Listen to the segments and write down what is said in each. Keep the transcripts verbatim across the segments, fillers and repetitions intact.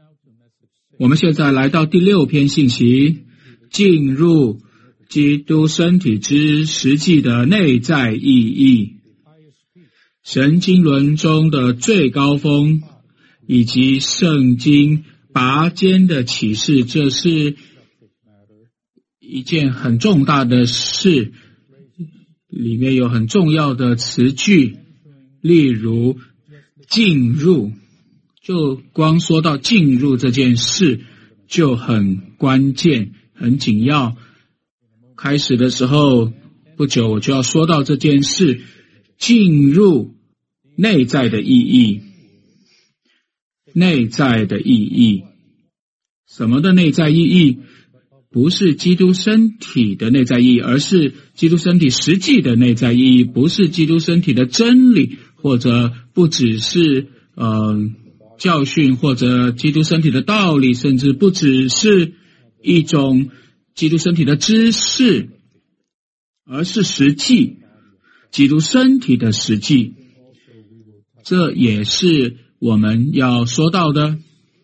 我们现在来到第六篇信息，进入基督身体之实际的内在意义，神经论中的最高峰，以及圣经拔尖的启示。这是一件很重大的事，里面有很重要的词句，例如进入，就光说到进入这件事就很关键很紧要。开始的时候不久我就要说到这件事，进入内在的意义。内在的意义，什么的内在意义？不是基督身体的内在意义，而是基督身体实际的内在意义，不是基督身体的真理，或者不只是呃教训，或者基督身体的道理，甚至不只是一种基督身体的知识，而是实际，基督身体的实际。这也是我们要说到的，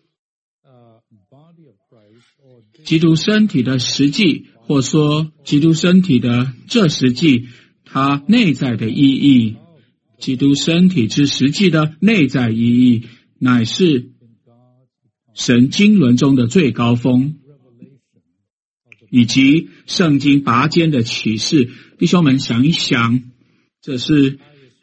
基督身体的实际，或说基督身体的这实际，它内在的意义，基督身体之实际的内在意义，乃是神经论中的最高峰，以及圣经拔尖的启示。弟兄们想一想，这是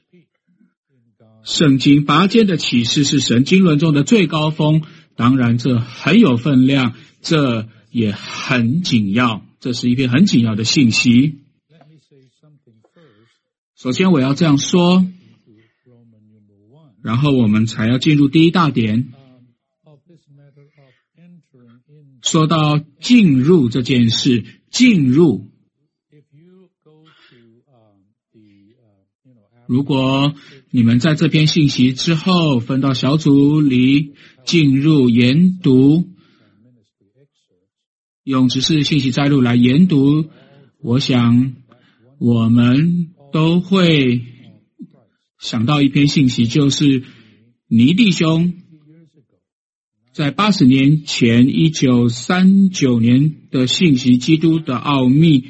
圣经拔尖的启示，是神经论中的最高峰，当然这很有分量，这也很紧要，这是一篇很紧要的信息。首先我要这样说，然后我们才要进入第一大点。说到进入这件事，进入，如果你们在这篇信息之后分到小组里进入研读，用只是信息摘录来研读，我想我们都会想到一篇信息，就是尼弟兄在八十年前一九三九年的信息，基督的奥秘，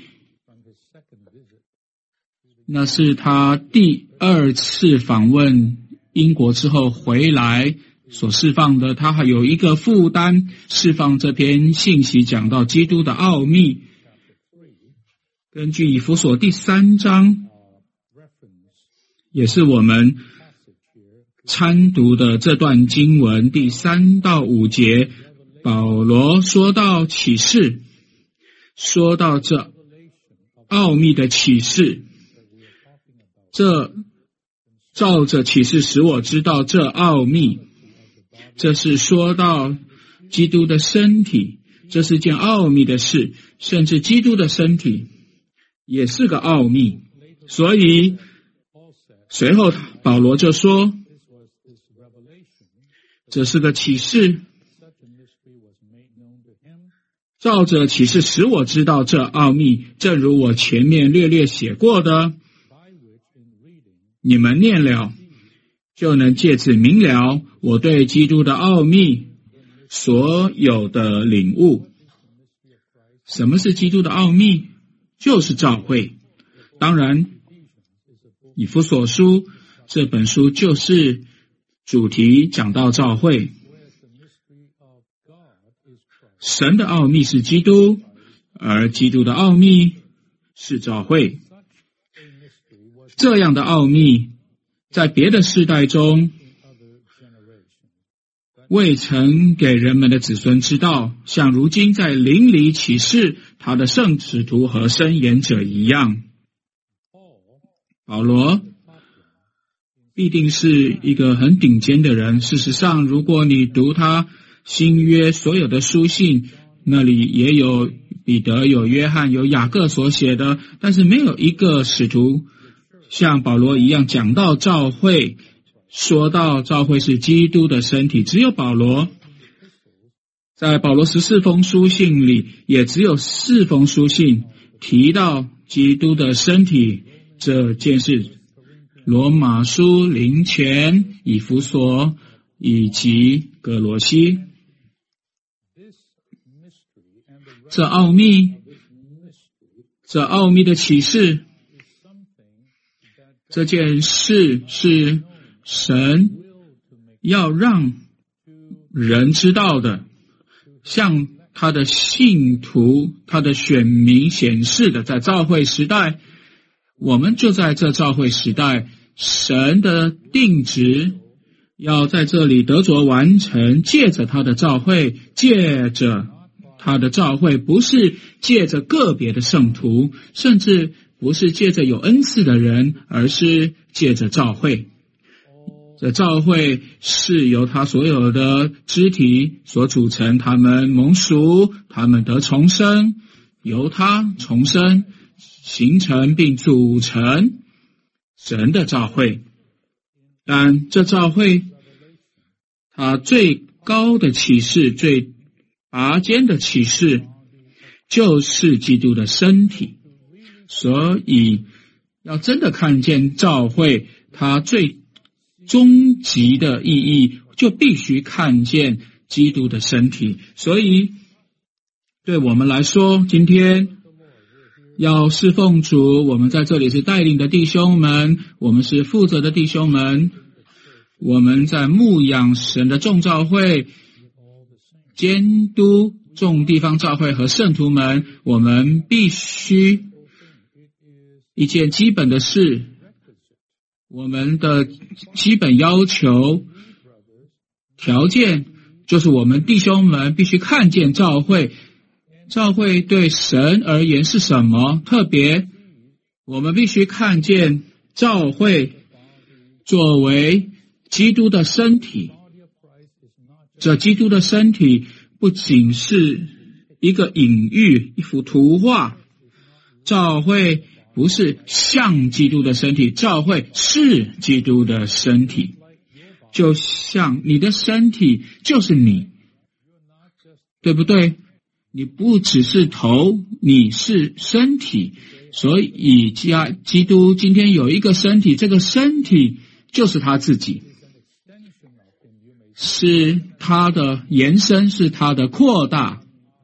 那是他第二次访问英国之后回来所释放的。他还有一个负担，释放这篇信息讲到基督的奥秘。根据以弗所第三章，也是我们参读的这段经文第三到五节，保罗说到启示，说到这奥秘的启示，这照着启示使我知道这奥秘，这是说到基督的身体，这是件奥秘的事，甚至基督的身体也是个奥秘。所以随后保罗就说，这是个启示，照着启示使我知道这奥秘，正如我前面略略写过的，你们念了就能借此明了我对基督的奥秘所有的领悟。什么是基督的奥秘？就是教会。当然以弗所书这本书就是主题讲到教会，神的奥秘是基督，而基督的奥秘是教会。这样的奥秘在别的世代中未曾给人们的子孙知道，像如今在灵里启示他的圣使徒和申言者一样。保罗必定是一个很顶尖的人，事实上如果你读他新约所有的书信，那里也有彼得、有约翰、有雅各所写的，但是没有一个使徒像保罗一样讲到教会，说到教会是基督的身体。只有保罗，在保罗十四封书信里，也只有四封书信提到基督的身体这件事。罗马书、林前、以弗所以及哥罗西。 这奥秘，这奥秘的启示，这件事是神要让人知道的，向他的信徒、他的选民显示的。在召会时代，我们就在这召会时代，神的定旨要在这里得着完成，借着他的召会，借着他的召会，不是借着个别的圣徒，甚至不是借着有恩赐的人，而是借着召会。这召会是由他所有的肢体所组成，他们蒙赎，他们得重生，由他重生，形成并组成神的召会。但这召会，它最高的启示，最拔尖的启示，就是基督的身体。所以要真的看见召会，它最终极的意义，就必须看见基督的身体。所以对我们来说，今天要侍奉主，我们在这里是带领的弟兄们，我们是负责的弟兄们，我们在牧养神的众召会，监督众地方召会和圣徒们，我们必须一件基本的事，我们的基本要求条件，就是我们弟兄们必须看见召会。召会对神而言是什么？特别我们必须看见召会作为基督的身体。这基督的身体不仅是一个隐喻，一幅图画，召会不是像基督的身体，召会是基督的身体。就像你的身体就是你，对不对？你不只是头，你是身体。所以基督今天有一个身体，这个身体就是他自己，是他的延伸，是他的扩大。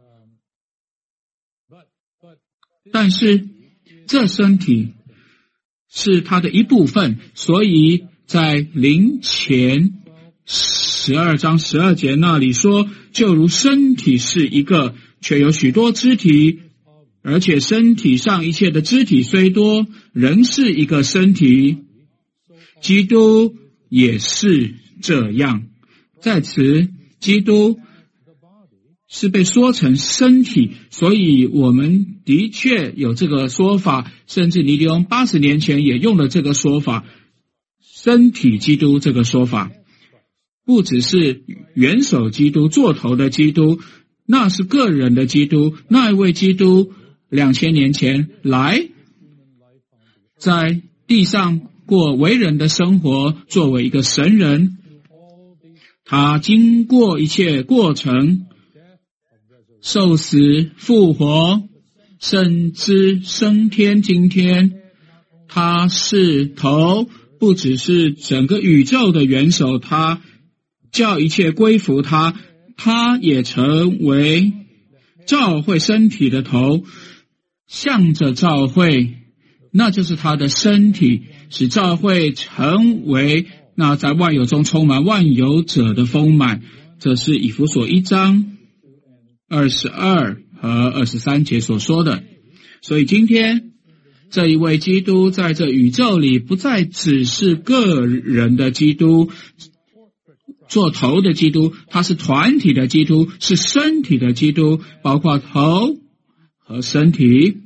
但是这身体是他的一部分，所以在灵前十二章十二节那里说，就如身体是一个，却有许多肢体，而且身体上一切的肢体虽多，仍是一个身体。基督也是这样。在此，基督是被说成身体，所以我们的确有这个说法，甚至尼迪翁八十年前也用了这个说法，身体基督这个说法。不只是元首基督，做头的基督，那是个人的基督，那一位基督两千年前来在地上过为人的生活，作为一个神人，他经过一切过程，受死复活，甚至升天。今天他是头，不只是整个宇宙的元首，他叫一切归服他，他也成为召会身体的头，向着召会，那就是他的身体，使召会成为那在万有中充满万有者的丰满。这是以弗所一章二十二和二十三节所说的。所以今天这一位基督在这宇宙里，不再只是个人的基督，做头的基督，他是团体的基督，是身体的基督，包括头和身体。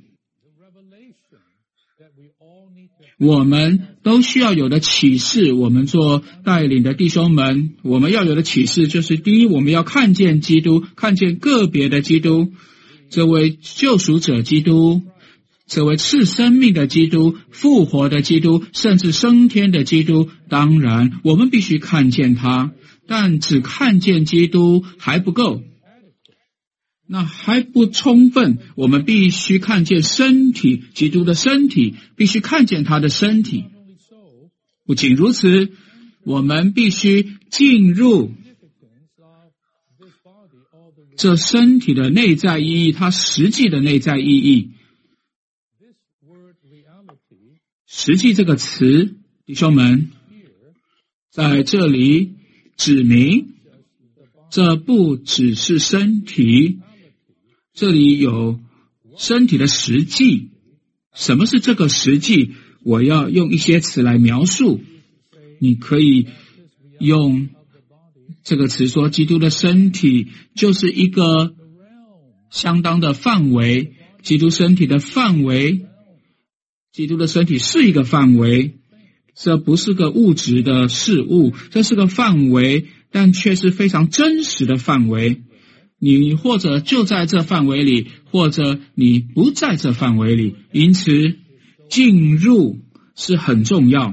我们都需要有的启示，我们做带领的弟兄们，我们要有的启示就是：第一，我们要看见基督，看见个别的基督，这位救赎者基督，这位赐生命的基督，复活的基督，甚至升天的基督。当然我们必须看见他，但只看见基督还不够，那还不充分，我们必须看见身体，基督的身体，必须看见他的身体。不仅如此，我们必须进入这身体的内在意义，它实际的内在意义。实际这个词，弟兄们，在这里指明，这不只是身体，这里有身体的实际。什么是这个实际？我要用一些词来描述。你可以用这个词说，基督的身体就是一个相当的范围，基督身体的范围，基督的身体是一个范围，这不是个物质的事物，这是个范围，但却是非常真实的范围。你或者就在这范围里，或者你不在这范围里，因此进入是很重要。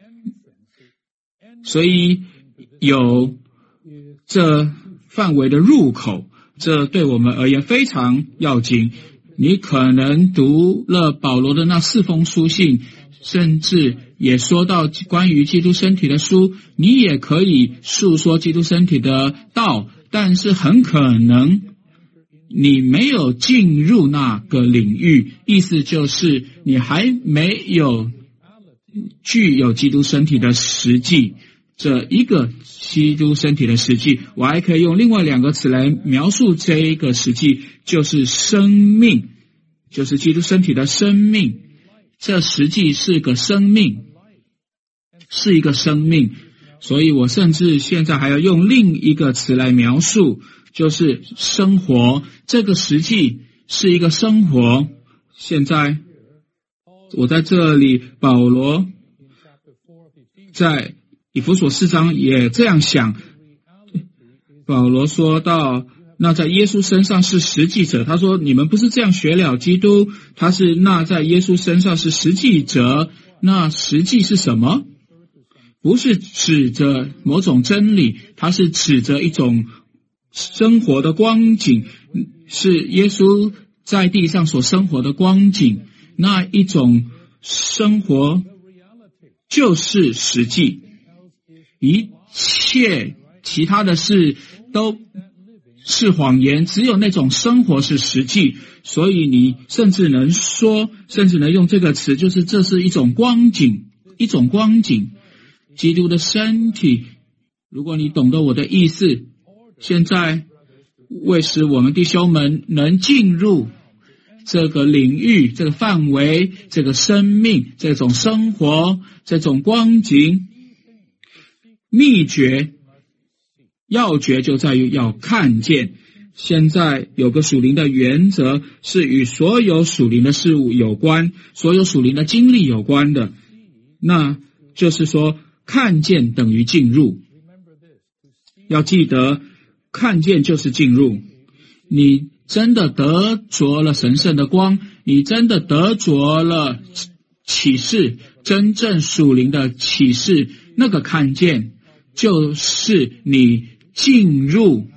所以有这范围的入口，这对我们而言非常要紧。你可能读了保罗的那四封书信，甚至也说到关于基督身体的书，你也可以述说基督身体的道，但是很可能你没有进入那个领域，意思就是你还没有具有基督身体的实际。这一个基督身体的实际，我还可以用另外两个词来描述这一个实际，就是生命，就是基督身体的生命。这实际是个生命，是一个生命，所以我甚至现在还要用另一个词来描述，就是生活。这个实际是一个生活。现在我在这里，保罗在以弗所四章也这样想。保罗说到，那在耶稣身上是实际者，他说你们不是这样学了基督，他是那在耶稣身上是实际者。那实际是什么？不是指着某种真理，它是指着一种生活的光景，是耶稣在地上所生活的光景。那一种生活就是实际，一切其他的事都是谎言，只有那种生活是实际。所以你甚至能说，甚至能用这个词，就是这是一种光景，一种光景。基督的身体，如果你懂得我的意思，现在为使我们弟兄们能进入这个领域，这个范围，这个生命，这种生活，这种光景，秘诀要诀就在于要看见。现在有个属灵的原则，是与所有属灵的事物有关，所有属灵的经历有关的，那就是说看见等于进入。要记得，看见就是进入。你真的得着了神圣的光，你真的得着了启示，真正属灵的启示，那个看见就是你进入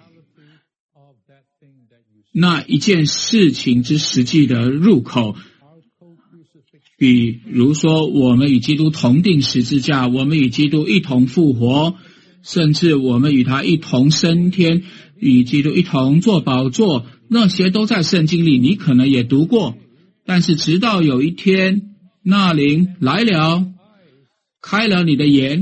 那一件事情之实际的入口。比如说，我们与基督同定十字架，我们与基督一同复活，甚至我们与他一同升天，与基督一同坐宝座，那些都在圣经里，你可能也读过。但是直到有一天，那灵来了，开了你的眼，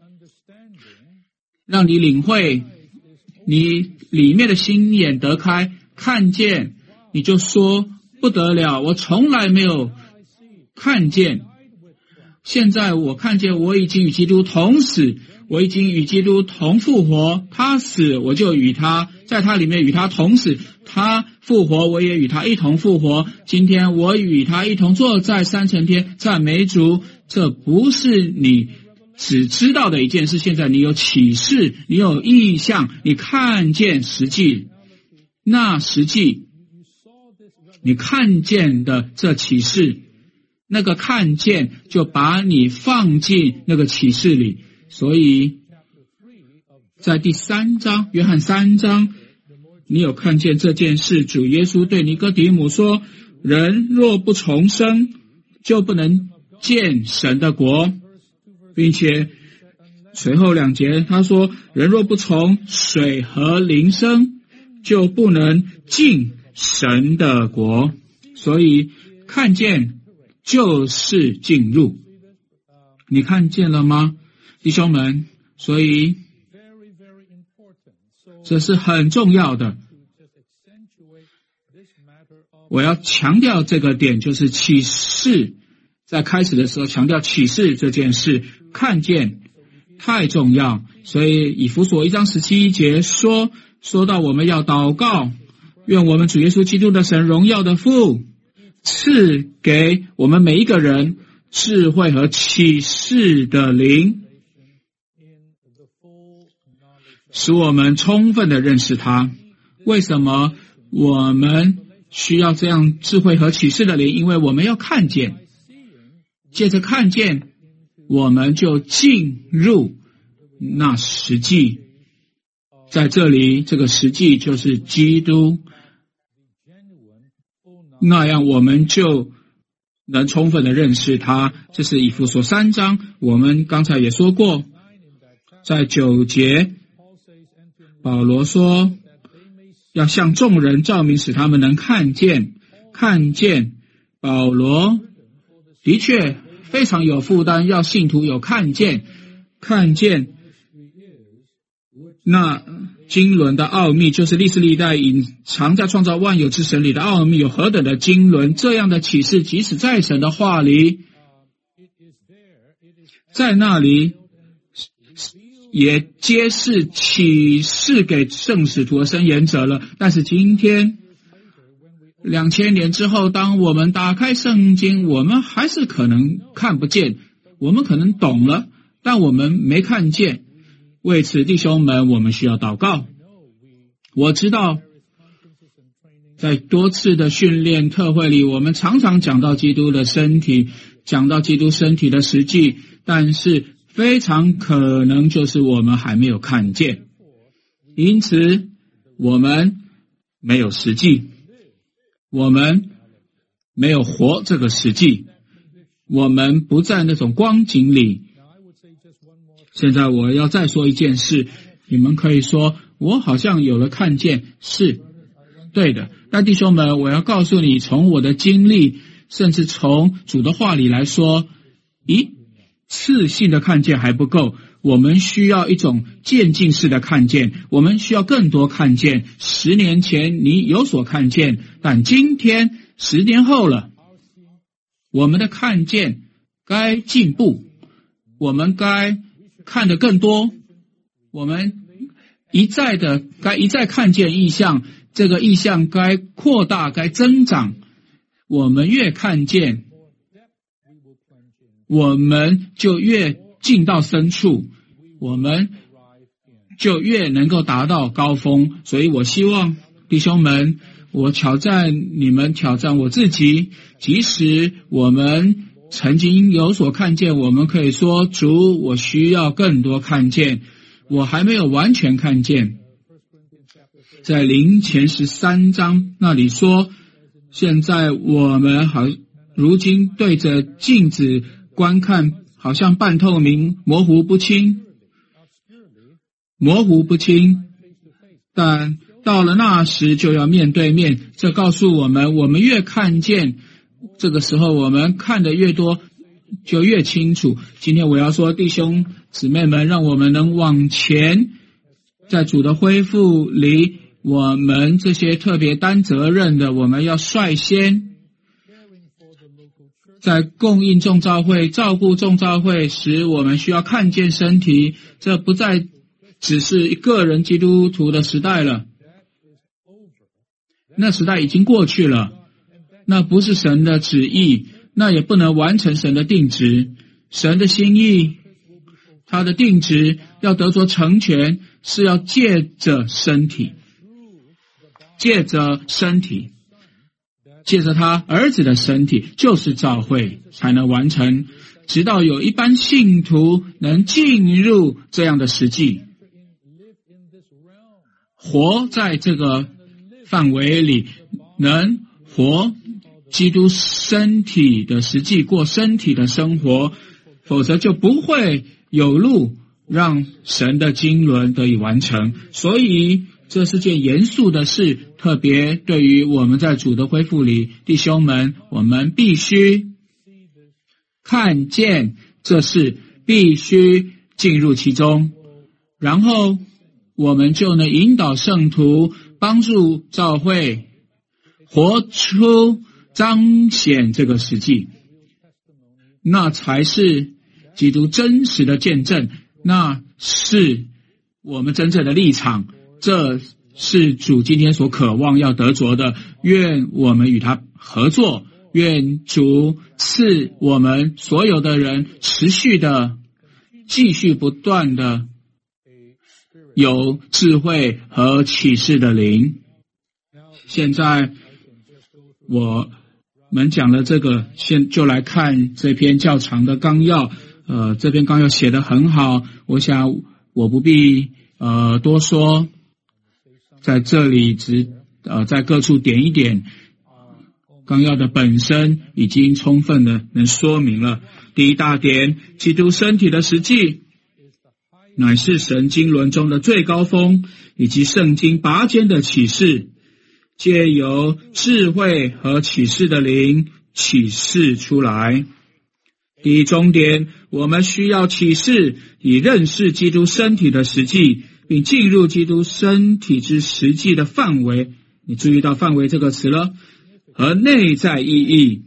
让你领会，你里面的心眼得开，看见，你就说不得了，我从来没有看见，现在我看见我已经与基督同死，我已经与基督同复活，他死我就与他在他里面与他同死，他复活我也与他一同复活，今天我与他一同坐在三层天，赞美主。这不是你只知道的一件事，现在你有启示，你有意象，你看见实际，那实际你看见的这启示，那个看见就把你放进那个启示里。所以在第三章，约翰三章，你有看见这件事，主耶稣对尼哥底母说，人若不重生，就不能见神的国，并且随后两节他说，人若不从水和灵生， 就不能进神的国。所以看见就是进入，你看见了吗，弟兄们？所以这是很重要的。我要强调这个点，就是启示，在开始的时候强调启示这件事，看见太重要。所以以弗所一章十七节说，说到我们要祷告，愿我们主耶稣基督的神，荣耀的父，赐给我们每一个人智慧和启示的灵，使我们充分的认识他。为什么我们需要这样智慧和启示的灵？因为我们要看见，借着看见，我们就进入那实际。在这里，这个实际就是基督，那样我们就能充分的认识他。这是以弗所三章，我们刚才也说过，在九节，保罗说要向众人照明，使他们能看见。看见，保罗的确非常有负担，要信徒有看见，看见那经纶的奥秘，就是历世历代隐藏在创造万有之神里的奥秘有何等的经纶。这样的启示即使在神的话里，在那里也揭示启示给圣使徒和申言者了。但是今天两千年之后，当我们打开圣经，我们还是可能看不见，我们可能懂了，但我们没看见。为此，弟兄们，我们需要祷告。我知道在多次的训练特会里，我们常常讲到基督的身体，讲到基督身体的实际，但是非常可能就是我们还没有看见，因此我们没有实际，我们没有活这个实际，我们不在那种光景里。现在我要再说一件事，你们可以说我好像有了看见，是对的。但弟兄们，我要告诉你，从我的经历，甚至从主的话里来说，一次性的看见还不够，我们需要一种渐进式的看见，我们需要更多看见。十年前你有所看见，但今天十年后了，我们的看见该进步，我们该看得更多，我们一再的该一再看见异象，这个异象该扩大，该增长。我们越看见，我们就越进到深处，我们就越能够达到高峰。所以我希望弟兄们，我挑战你们，挑战我自己，即使我们曾经有所看见，我们可以说，主，我需要更多看见，我还没有完全看见。在林前十三章那里说，现在我们好如今对着镜子观看，好像半透明，模糊不清，模糊不清，但到了那时就要面对面。这告诉我们，我们越看见，这个时候我们看得越多，就越清楚。今天我要说，弟兄姊妹们，让我们能往前，在主的恢复里，我们这些特别担责任的，我们要率先在供应众召会、照顾众召会时，我们需要看见身体。这不再只是个人基督徒的时代了，那时代已经过去了，那不是神的旨意，那也不能完成神的定旨。神的心意，他的定旨要得着成全，是要借着身体，借着身体，借着他儿子的身体，就是召会，才能完成，直到有一般信徒能进入这样的实际，活在这个范围里，能活基督身体的实际，过身体的生活，否则就不会有路让神的经纶得以完成。所以这是件严肃的事，特别对于我们在主的恢复里，弟兄们，我们必须看见这事，必须进入其中，然后我们就能引导圣徒，帮助教会活出彰显这个实际，那才是基督真实的见证，那是我们真正的立场，这是主今天所渴望要得着的。愿我们与他合作，愿主赐我们所有的人持续的继续不断的有智慧和启示的灵。现在我们讲了这个，先就来看这篇较长的纲要。呃，这篇纲要写得很好，我想我不必呃多说，在这里只呃在各处点一点，纲要的本身已经充分的能说明了。第一大点，基督身体的实际，乃是神经纶中的最高峰，以及圣经拔尖的启示，借由智慧和启示的灵启示出来。第一重点，我们需要启示，以认识基督身体的实际，并进入基督身体之实际的范围。你注意到范围这个词了，和内在意义。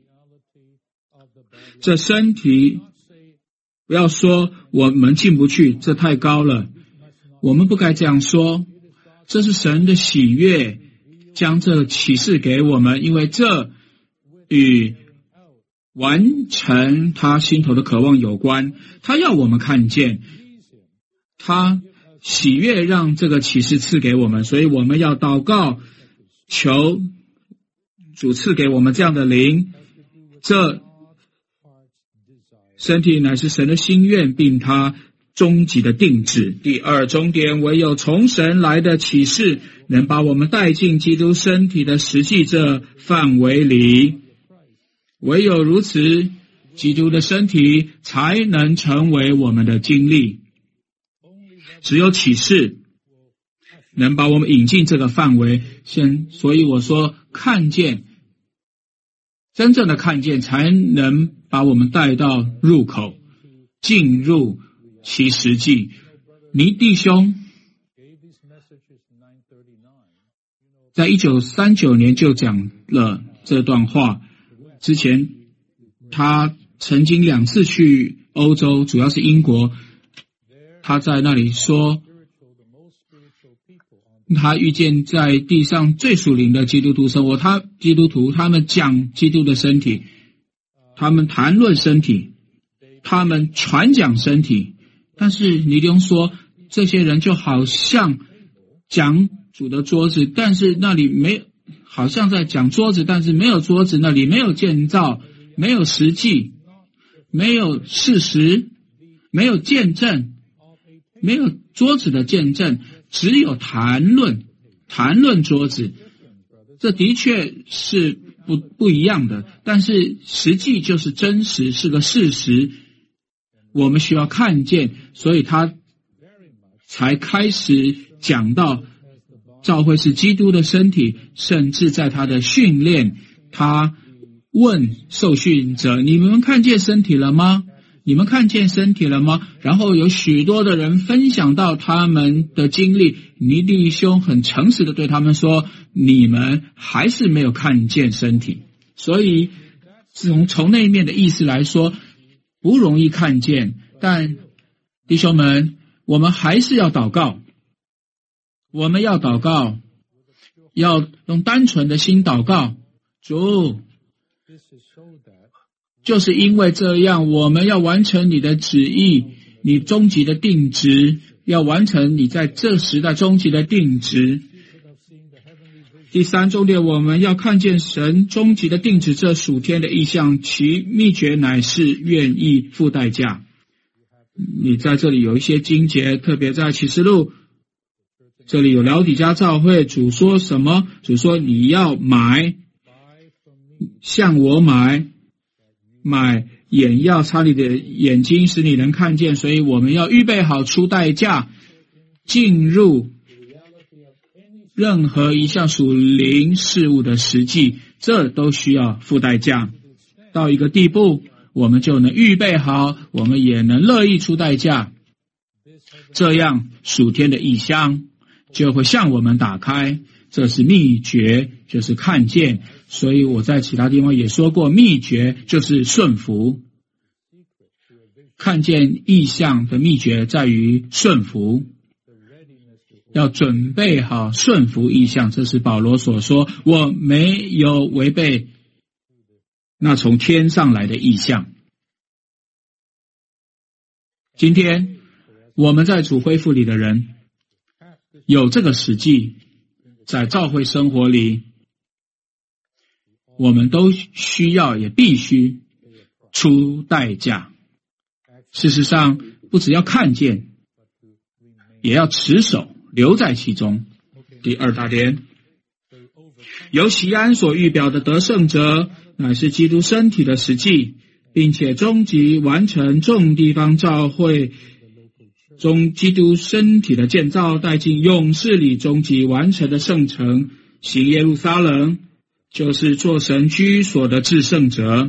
这身体，不要说我们进不去，这太高了，我们不该这样说。这是神的喜悦，将这启示给我们，因为这与完成他心头的渴望有关，他要我们看见，他喜悦让这个启示赐给我们，所以我们要祷告，求主赐给我们这样的灵。这身体乃是神的心愿，并他终极的定旨。第二终点，唯有从神来的启示，能把我们带进基督身体的实际这范围里。唯有如此，基督的身体才能成为我们的经历。只有启示能把我们引进这个范围，先所以我说看见，真正的看见才能把我们带到入口，进入其实际。尼弟兄在一九三九年就讲了这段话，之前他曾经两次去欧洲，主要是英国，他在那里说他遇见在地上最属灵的基督徒生活，他基督徒他们讲基督的身体，他们谈论身体，他们传讲身体，但是尼弟兄说这些人就好像讲主的桌子，但是那里没好像在讲桌子，但是没有桌子，那里没有建造，没有实际，没有事实，没有见证，没有桌子的见证，只有谈论，谈论桌子。这的确是不不一样的，但是实际就是真实，是个事实，我们需要看见，所以他才开始讲到教会是基督的身体，甚至在他的训练，他问受训者，你们看见身体了吗？你们看见身体了吗？然后有许多的人分享到他们的经历，尼弟兄很诚实的对他们说，你们还是没有看见身体。所以从从那一面的意思来说，不容易看见，但弟兄们，我们还是要祷告，我们要祷告，要用单纯的心祷告，主，就是因为这样，我们要完成你的旨意，你终极的定旨，要完成你在这时代终极的定旨。第三重点，我们要看见神终极的定旨，这属天的意象，其秘诀乃是愿意付代价。你在这里有一些经节，特别在启示录，这里有辽底家教会，主说什么？主说你要买，向我买，买眼药擦你的眼睛，使你能看见。所以我们要预备好出代价，进入任何一项属灵事物的实际，这都需要付代价。到一个地步，我们就能预备好，我们也能乐意出代价，这样属天的异象就会向我们打开。这是秘诀，就是看见。所以我在其他地方也说过，秘诀就是顺服。看见异象的秘诀在于顺服，要准备好顺服异象。这是保罗所说，我没有违背那从天上来的异象。今天我们在主恢复里的人有这个实际，在教会生活里我们都需要也必须出代价。事实上不只要看见，也要持守，留在其中。第二大点，由锡安所预表的得胜者乃是基督身体的实际，并且终极完成众地方教会中基督身体的建造，带进勇士里终极完成的圣城，行耶路撒冷，就是做神居所的至圣者。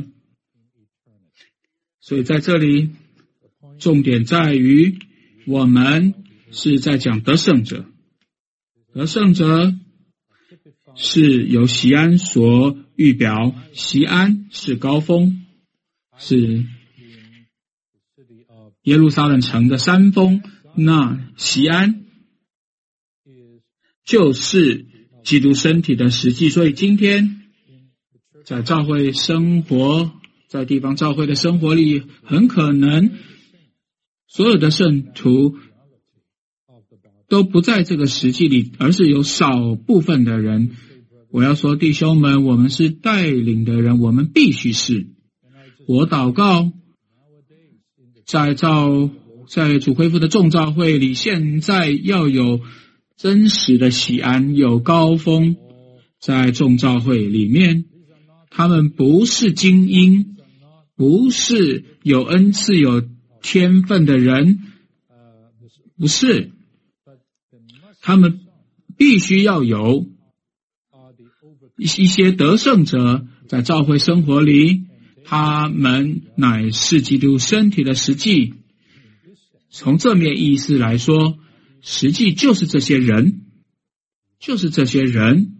所以在这里重点在于，我们是在讲得胜者。得胜者是由锡安所预表，锡安是高峰，是耶路撒冷城的山峰，那锡安就是基督身体的实际。所以今天在教会生活，在地方教会的生活里，很可能所有的圣徒都不在这个实际里，而是有少部分的人。我要说，弟兄们，我们是带领的人，我们必须是。我祷告，在召在主恢复的众召会里，现在要有真实的锡安，有高峰。在众召会里面，他们不是精英，不是有恩赐有天分的人，不是，他们必须要有一些得胜者，在教会生活里，他们乃是基督身体的实际。从正面意思来说，实际就是这些人，就是这些人，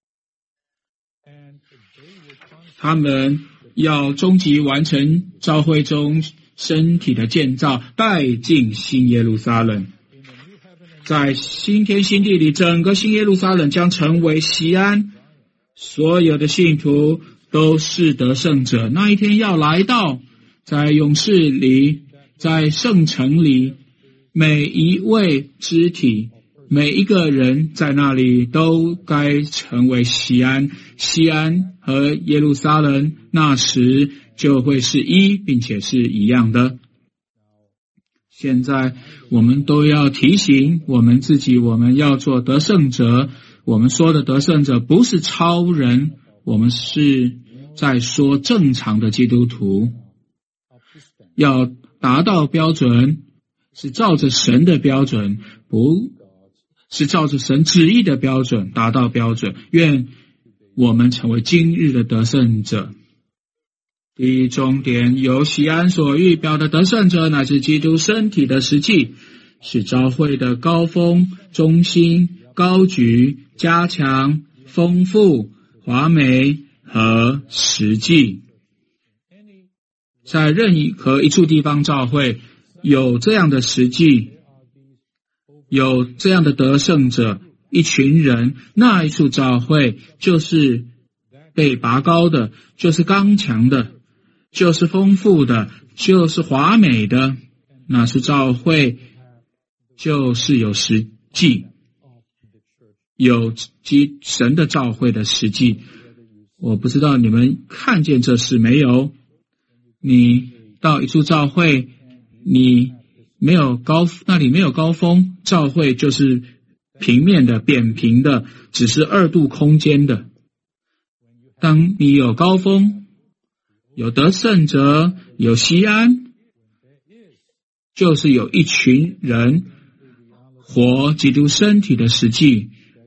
他们要终极完成教会中身体的建造，带进新耶路撒冷。在新天新地里，整个新耶路撒冷将成为锡安，所有的信徒都是得胜者。那一天要来到，在勇士里，在圣城里，每一位肢体，每一个人在那里都该成为锡安。锡安和耶路撒冷那时就会是一，并且是一样的。现在我们都要提醒我们自己，我们要做得胜者。我们说的得胜者不是超人，我们是在说正常的基督徒。要达到标准，是照着神的标准，不是照着神旨意的标准达到标准。愿我们成为今日的得胜者。第一重点，由锡安所预表的得胜者，乃是基督身体的实际，是召会的高峰、中心、高举、加强、丰富、华美和实际。在任何一处地方教会有这样的实际，有这样的得胜者，一群人，那一处教会就是被拔高的，就是刚强的，就是丰富的，就是华美的，那是教会，就是有实际，有基神的教会的实际。我不知道你们看见这事没有？你到一处教会，你没有高，那里没有高峰，教会就是平面的、扁平的，只是二度空间的。当你有高峰，有得胜者，有锡安，就是有一群人活基督身体的实际，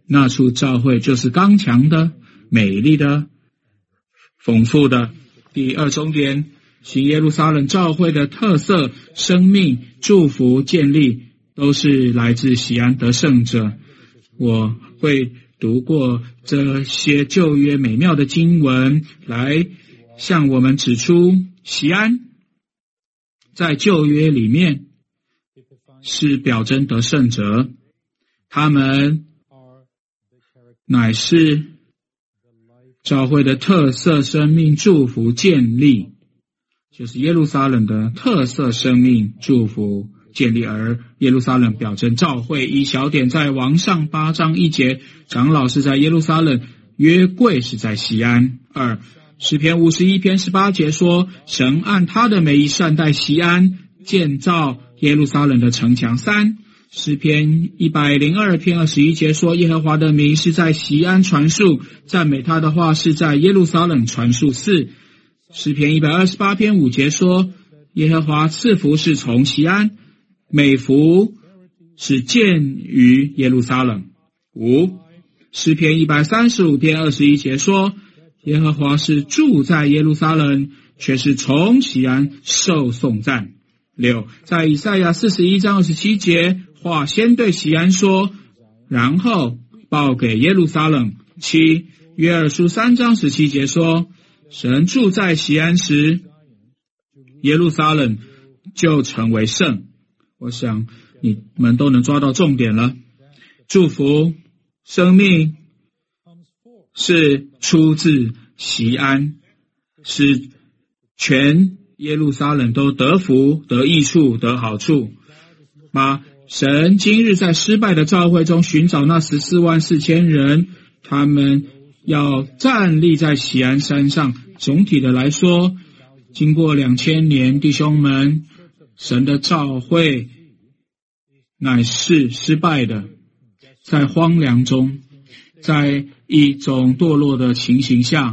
那处教会就是刚强的、美丽的、丰富的。第二重点，新耶路撒冷教会的特色、生命、祝福、建立，都是来自锡安得胜者。我会读过这些旧约美妙的经文，来向我们指出，锡安在旧约里面是表征得胜者，他们乃是教会的特色、生命、祝福、建立，就是耶路撒冷的特色、生命、祝福、建立。而耶路撒冷表征教会，一小点在王上八章一节，长老是在耶路撒冷，约柜是在锡安。二诗篇五十一篇十八节说，神按他的美意善待锡安，建造耶路撒冷的城墙。三诗篇一百零二篇二十一节说，耶和华的名是在锡安传述，赞美他的话是在耶路撒冷传述。四诗篇一百二十八篇五节说，耶和华赐福是从锡安，美福是建于耶路撒冷。五诗篇一百三十五篇二十一节说，耶和华是住在耶路撒冷，却是从锡安受颂赞。六在以赛亚四十一章二十七节，话先对锡安说，然后报给耶路撒冷。七约珥书三章十七节说，神住在锡安时，耶路撒冷就成为圣。我想你们都能抓到重点了。祝福、生命是出自锡安，使全耶路撒冷都得福、得益处、得好处。八神今日在失败的教会中寻找那十四万四千人，他们要站立在锡安山上。总体的来说，经过两千年，弟兄们，神的教会乃是失败的，在荒凉中，在一种堕落的情形下，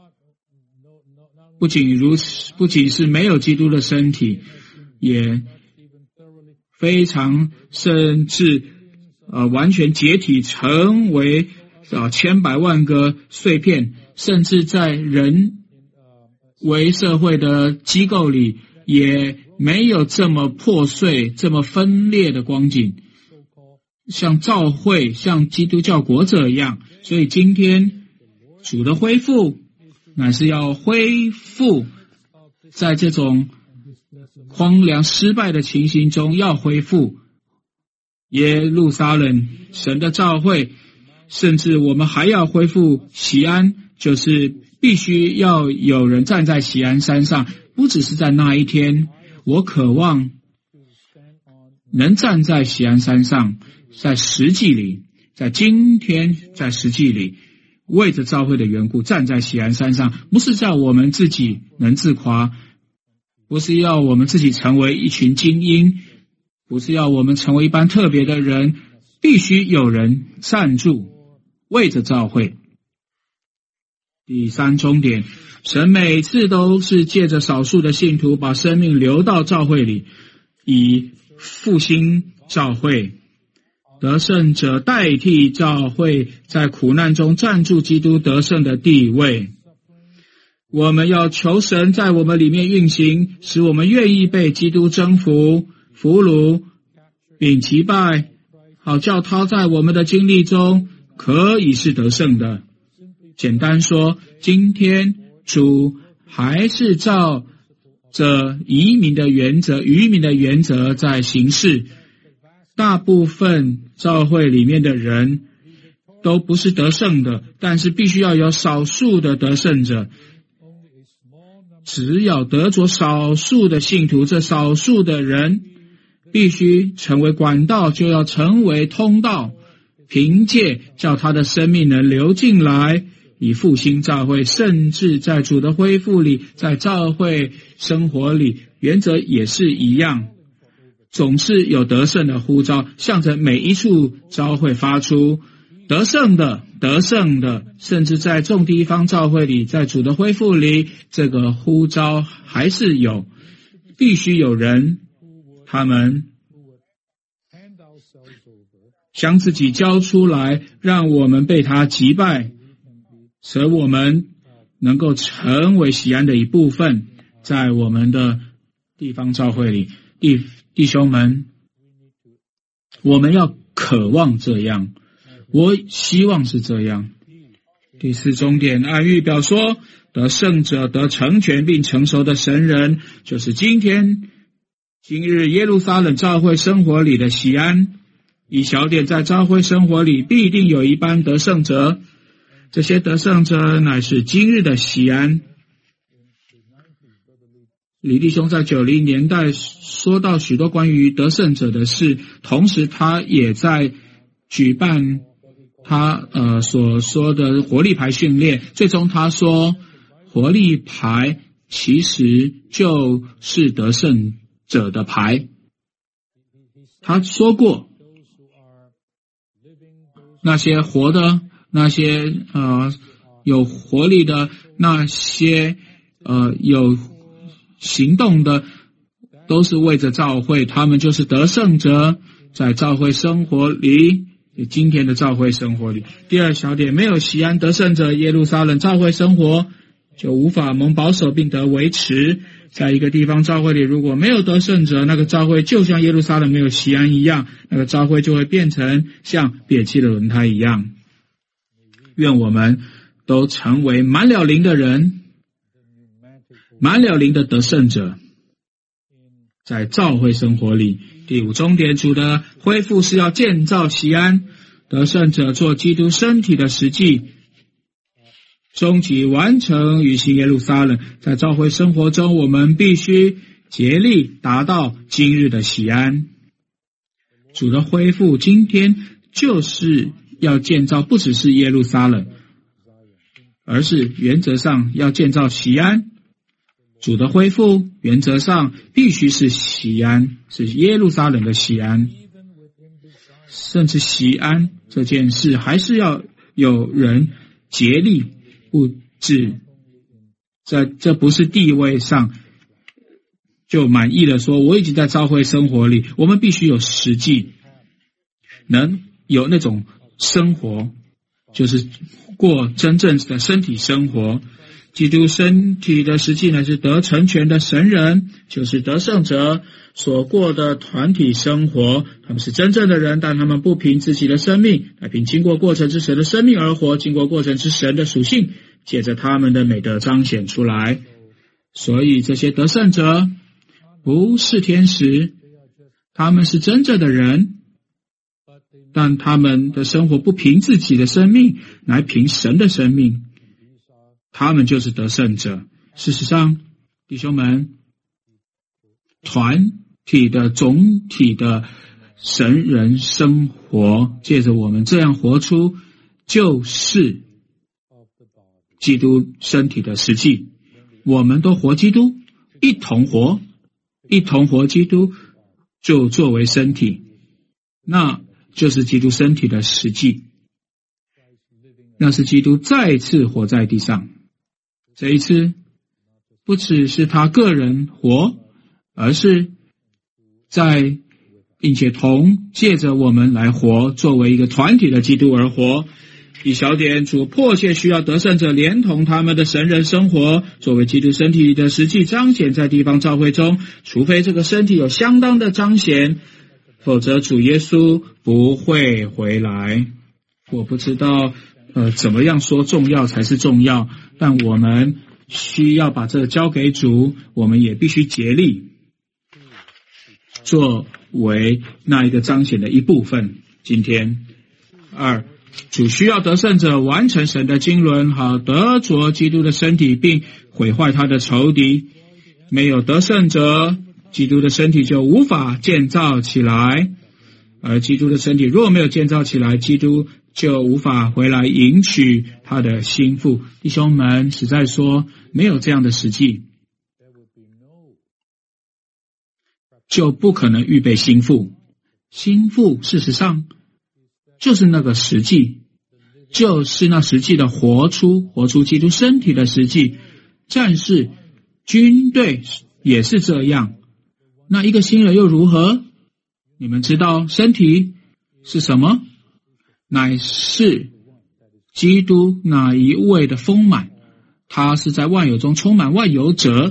不仅如此，不仅是没有基督的身体，也非常甚至呃完全解体，成为啊千百万个碎片，甚至在人为社会的机构里也没有这么破碎、这么分裂的光景，像教会、像基督教国者一样。所以今天主的恢复乃是要恢复在这种荒凉失败的情形中，要恢复耶路撒冷神的教会，甚至我们还要恢复锡安，就是必须要有人站在锡安山上。不只是在那一天，我渴望能站在锡安山上，在实际里，在今天，在实际里为着教会的缘故站在锡安山上，不是叫我们自己能自夸，不是要我们自己成为一群精英，不是要我们成为一般特别的人，必须有人站住为着教会。第三重点，神每次都是借着少数的信徒把生命流到教会里，以复兴教会。得胜者代替教会在苦难中站住基督得胜的地位。我们要求神在我们里面运行，使我们愿意被基督征服、俘虏并击败，好叫他在我们的经历中可以是得胜的。简单说，今天主还是照着移民的原则、渔民的原则在行事。大部分教会里面的人都不是得胜的，但是必须要有少数的得胜者。只要得着少数的信徒，这少数的人必须成为管道，就要成为通道，凭借叫他的生命能流进来，以复兴教会。甚至在主的恢复里，在教会生活里，原则也是一样，总是有得胜的呼召，向着每一处教会发出。得胜的，得胜的，甚至在众地方教会里，在主的恢复里，这个呼召还是有，必须有人，他们将自己交出来，让我们被他击败，使我们能够成为锡安的一部分，在我们的地方教会里。弟弟兄们，我们要渴望这样，我希望是这样。第四重点，按预表说，得胜者得成全并成熟的神人，就是今天今日耶路撒冷教会生活里的锡安。以小点，在教会生活里必定有一班得胜者，这些得胜者乃是今日的锡安。李弟兄在九零年代说到许多关于得胜者的事，同时他也在举办他呃所说的活力牌训练。最终他说，活力牌其实就是得胜者的牌。他说过，那些活的，那些呃有活力的，那些呃有行动的，都是为着教会，他们就是得胜者，在教会生活里，今天的教会生活里。第二小点，没有锡安得胜者，耶路撒冷教会生活就无法蒙保守并得维持。在一个地方教会里，如果没有得胜者，那个教会就像耶路撒冷没有锡安一样，那个教会就会变成像瘪气的轮胎一样。愿我们都成为满了灵的人，满了灵的得胜者，在教会生活里。第五重点，主的恢复是要建造锡安，得胜者做基督身体的实际，终极完成与新耶路撒冷。在教会生活中，我们必须竭力达到今日的锡安。主的恢复今天就是要建造，不只是耶路撒冷，而是原则上要建造锡安。主的恢复原则上必须是锡安，是耶路撒冷的锡安。甚至锡安这件事还是要有人竭力不止，这这不是地位上就满意了，说我已经在教会生活里，我们必须有实际，能有那种生活，就是过真正的身体生活。基督身体的实际呢，是得成全的神人，就是得胜者所过的团体生活。他们是真正的人，但他们不凭自己的生命，乃凭经过过程之神的生命而活，经过过程之神的属性，借着他们的美德彰显出来。所以这些得胜者不是天使，他们是真正的人，但他们的生活不凭自己的生命，乃凭神的生命，他们就是得胜者。事实上，弟兄们，团体的总体的神人生活，借着我们这样活出，就是基督身体的实际。我们都活基督，一同活，一同活基督，就作为身体，那就是基督身体的实际。那是基督再次活在地上。这一次不只是他个人活，而是在并且同借着我们来活，作为一个团体的基督而活。一小点，主迫切需要得胜者连同他们的神人生活，作为基督身体的实际彰显在地方教会中。除非这个身体有相当的彰显，否则主耶稣不会回来。我不知道呃，怎么样说重要才是重要，但我们需要把这交给主，我们也必须竭力作为那一个彰显的一部分。今天二，主需要得胜者完成神的经纶，好得着基督的身体，并毁坏他的仇敌。没有得胜者，基督的身体就无法建造起来，而基督的身体若没有建造起来，基督就无法回来迎娶他的心腹。弟兄们，实在说，没有这样的实际，就不可能预备心腹。心腹事实上就是那个实际，就是那实际的活出活出基督身体的实际。战士军队也是这样，那一个新人又如何？你们知道身体是什么？乃是基督那一位的丰满，他是在万有中充满万有者。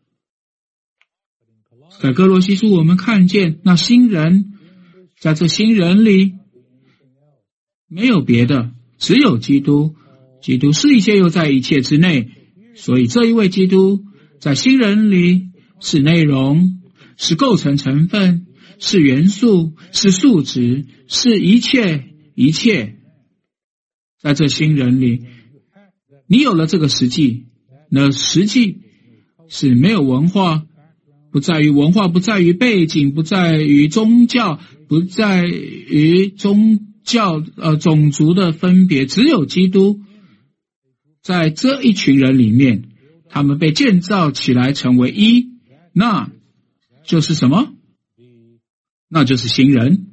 在哥罗西书我们看见那新人，在这新人里没有别的，只有基督，基督是一切又在一切之内，所以这一位基督在新人里是内容，是构成成分，是元素，是数值，是一切一切。在这新人里，你有了这个实际，那实际是没有文化，不在于文化，不在于背景，不在于宗教，不在于宗教呃种族的分别，只有基督。在这一群人里面，他们被建造起来成为一，那就是什么？那就是新人。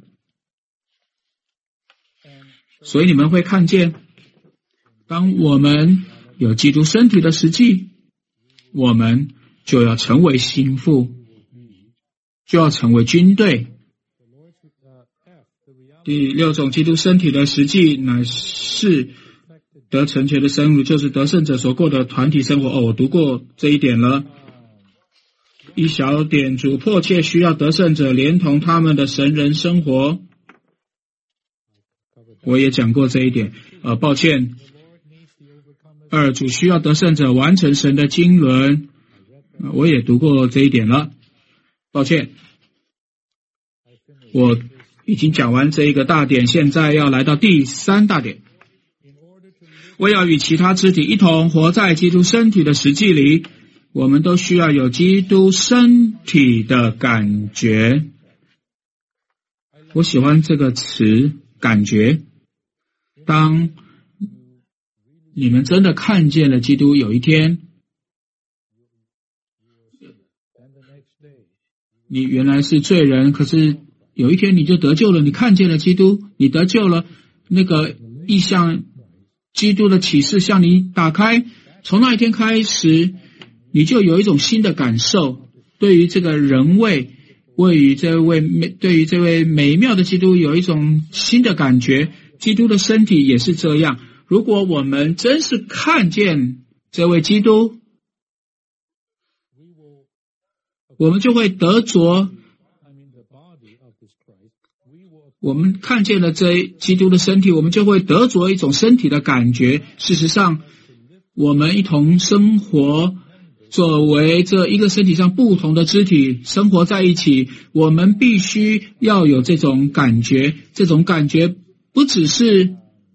所以你们会看见，当我们有基督身体的实际，我们就要成为心腹，就要成为军队。第六种基督身体的实际乃是得成全的生活，就是得胜者所过的团体生活。哦，我读过这一点了。一小点，主迫切需要得胜者连同他们的神人生活。我也讲过这一点，呃，抱歉。二，主需要得胜者完成神的经纶，呃，我也读过这一点了，抱歉。我已经讲完这一个大点，现在要来到第三大点。我要与其他肢体一同活在基督身体的实际里，我们都需要有基督身体的感觉。我喜欢这个词，感觉。当你们真的看见了基督，有一天你原来是罪人，可是有一天你就得救了，你看见了基督，你得救了，那个意象基督的启示向你打开，从那一天开始你就有一种新的感受，对于这个人位，对于这位对于这位美妙的基督有一种新的感觉。基督的身体也是这样，如果我们真是看见这位基督，我们就会得着，我们看见了这基督的身体，我们就会得着一种身体的感觉。事实上，我们一同生活，作为这一个身体上不同的肢体生活在一起，我们必须要有这种感觉。这种感觉不只是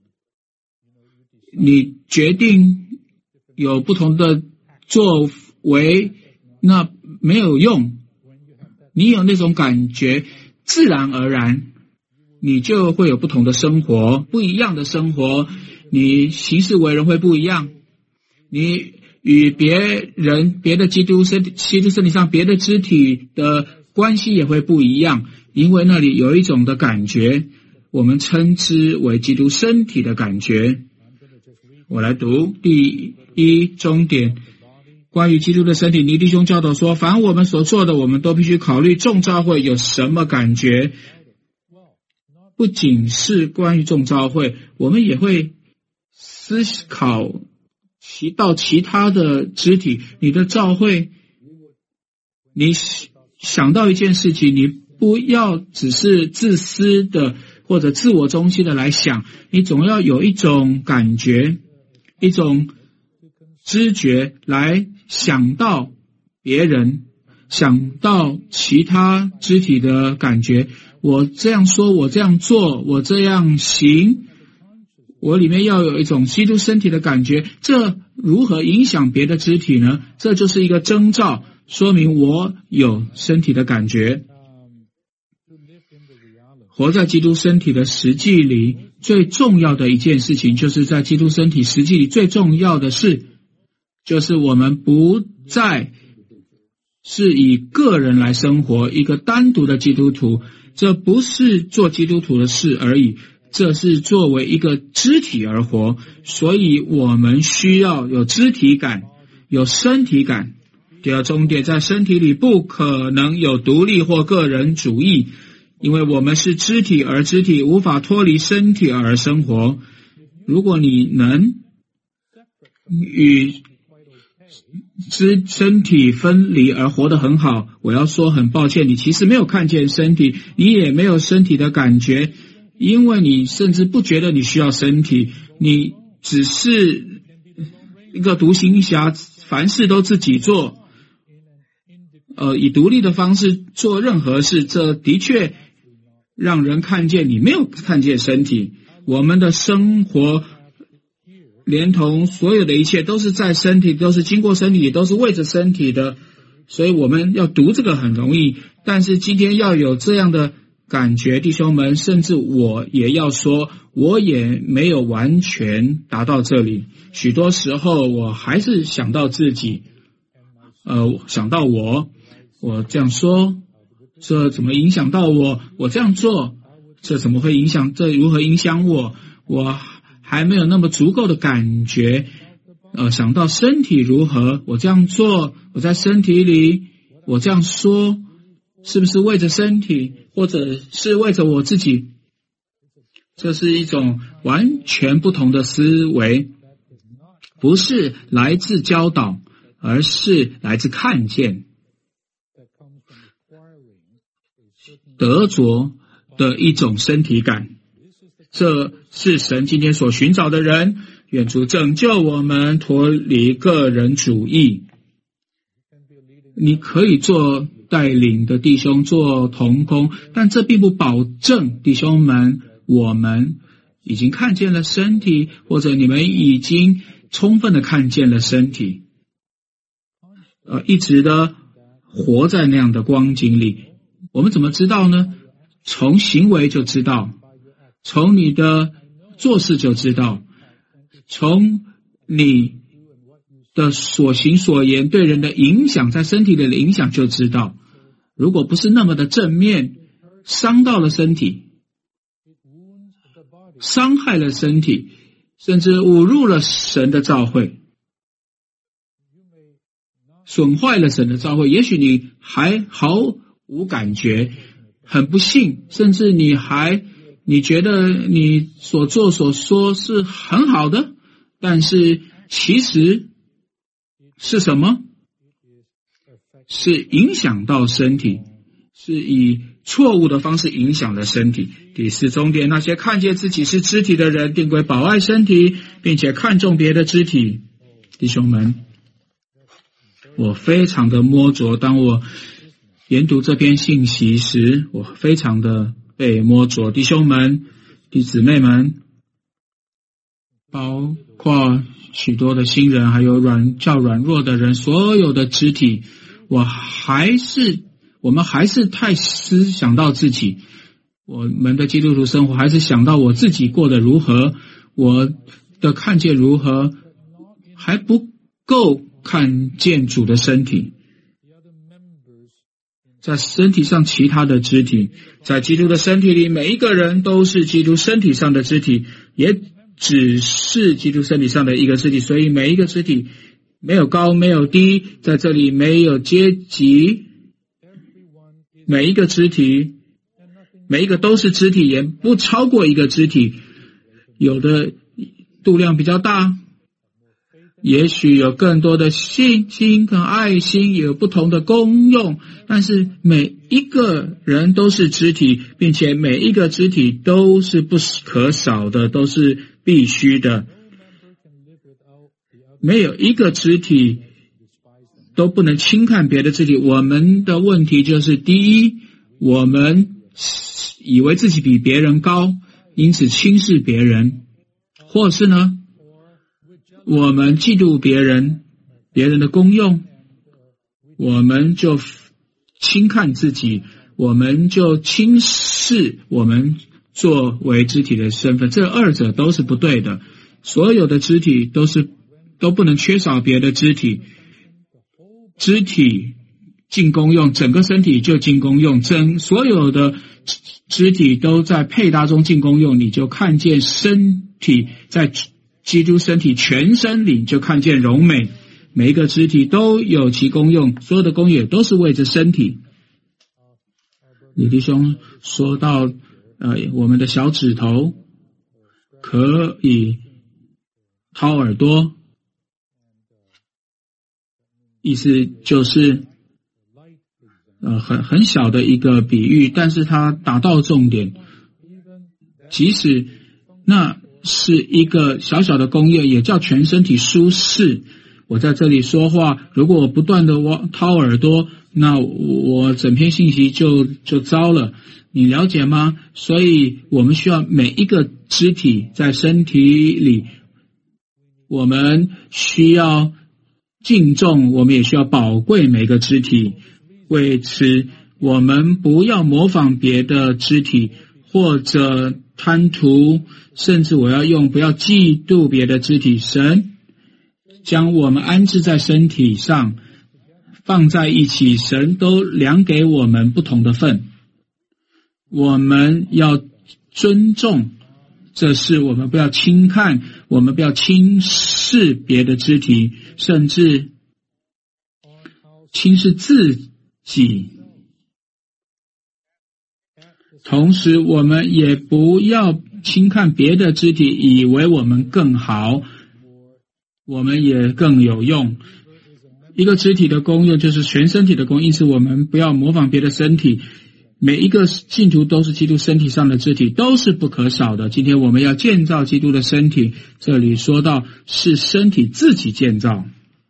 你决定有不同的作为，那没有用。你有那种感觉，自然而然你就会有不同的生活，不一样的生活，你行事为人会不一样，你与别人别的基督身基督身体上别的肢体的关系也会不一样，因为那里有一种的感觉，我们称之为基督身体的感觉。我来读第一中点，关于基督的身体，尼弟兄教导说，凡我们所做的，我们都必须考虑众召会有什么感觉。不仅是关于众召会，我们也会思考其到其他的肢体。你的召会，你想到一件事情，你不要只是自私的或者自我中心的来想，你总要有一种感觉，一种知觉来想到别人，想到其他肢体的感觉。我这样说，我这样做，我这样行，我里面要有一种基督身体的感觉。这如何影响别的肢体呢？这就是一个征兆，说明我有身体的感觉。活在基督身体的实际里，最重要的一件事情，就是在基督身体实际里最重要的事，就是我们不再是以个人来生活，一个单独的基督徒。这不是做基督徒的事而已，这是作为一个肢体而活。所以我们需要有肢体感，有身体感。第二重点，在身体里不可能有独立或个人主义， 因为我们是肢体，而肢体无法脱离身体而生活。如果你能与肢身体分离而活得很好，我要说很抱歉，你其实没有看见身体，你也没有身体的感觉，因为你甚至不觉得你需要身体，你只是一个独行侠，凡事都自己做，呃，以独立的方式做任何事，这的确让人看见你没有看见身体。我们的生活连同所有的一切都是在身体，都是经过身体，也都是为着身体的，所以我们要读这个很容易，但是今天要有这样的感觉，弟兄们，甚至我也要说，我也没有完全达到这里，许多时候我还是想到自己，呃，想到我，我这样说，这怎么影响到我？我这样做，这怎么会影响？这如何影响我？我还没有那么足够的感觉，呃，想到身体如何？我这样做，我在身体里，我这样说，是不是为着身体，或者是为着我自己？这是一种完全不同的思维，不是来自教导，而是来自看见。得着的一种身体感，这是神今天所寻找的人，愿主拯救我们脱离个人主义。你可以做带领的弟兄，做同工，但这并不保证弟兄们我们已经看见了身体，或者你们已经充分的看见了身体，呃，一直的活在那样的光景里。我们怎么知道呢？从行为就知道，从你的做事就知道，从你的所行所言对人的影响，在身体里的影响就知道。如果不是那么的正面，伤到了身体，伤害了身体，甚至侮辱了神的召会，损坏了神的召会，也许你还毫无感觉，很不幸，甚至你还你觉得你所做所说是很好的，但是其实是什么？是影响到身体，是以错误的方式影响了身体。第四重点，那些看见自己是肢体的人，定规保爱身体，并且看重别的肢体。弟兄们，我非常的摸着，当我研读这篇信息时，我非常的被摸着。弟兄们、弟姊妹们，包括许多的新人，还有软较软弱的人，所有的肢体，我还是我们还是太思想到自己，我们的基督徒生活还是想到我自己过得如何，我的看见如何，还不够看见主的身体。在身体上其他的肢体，在基督的身体里，每一个人都是基督身体上的肢体，也只是基督身体上的一个肢体，所以每一个肢体没有高没有低，在这里没有阶级，每一个肢体每一个都是肢体，也不超过一个肢体，有的度量比较大，也许有更多的信心跟爱心，也有不同的功用，但是每一个人都是肢体，并且每一个肢体都是不可少的，都是必须的。没有一个肢体都不能轻看别的肢体。我们的问题就是，第一，我们以为自己比别人高，因此轻视别人，或是呢，我们嫉妒别人，别人的功用，我们就轻看自己，我们就轻视我们作为肢体的身份。这二者都是不对的。所有的肢体都是都不能缺少别的肢体，肢体尽功用，整个身体就尽功用，整所有的肢体都在配搭中尽功用，你就看见身体在基督身体全身里就看见荣美，每一个肢体都有其功用，所有的功用都是为着身体。 李弟兄说到，呃，我们的小指头可以掏耳朵，意思就是呃很很小的一个比喻，但是它打到重点。即使那是一个小小的功用，也叫全身体舒适。我在这里说话，如果我不断的掏耳朵，那我整篇信息就就糟了，你了解吗？所以我们需要每一个肢体在身体里，我们需要敬重，我们也需要宝贵每个肢体。为此，我们不要模仿别的肢体，或者贪图，甚至我要用不要嫉妒别的肢体。神将我们安置在身体上，放在一起，神都量给我们不同的份，我们要尊重，这是我们不要轻看，我们不要轻视别的肢体，甚至轻视自己。同时我们也不要轻看别的肢体，以为我们更好，我们也更有用。一个肢体的功用就是全身体的功用，因此我们不要模仿别的身体。每一个信徒都是基督身体上的肢体，都是不可少的。今天我们要建造基督的身体，这里说到是身体自己建造，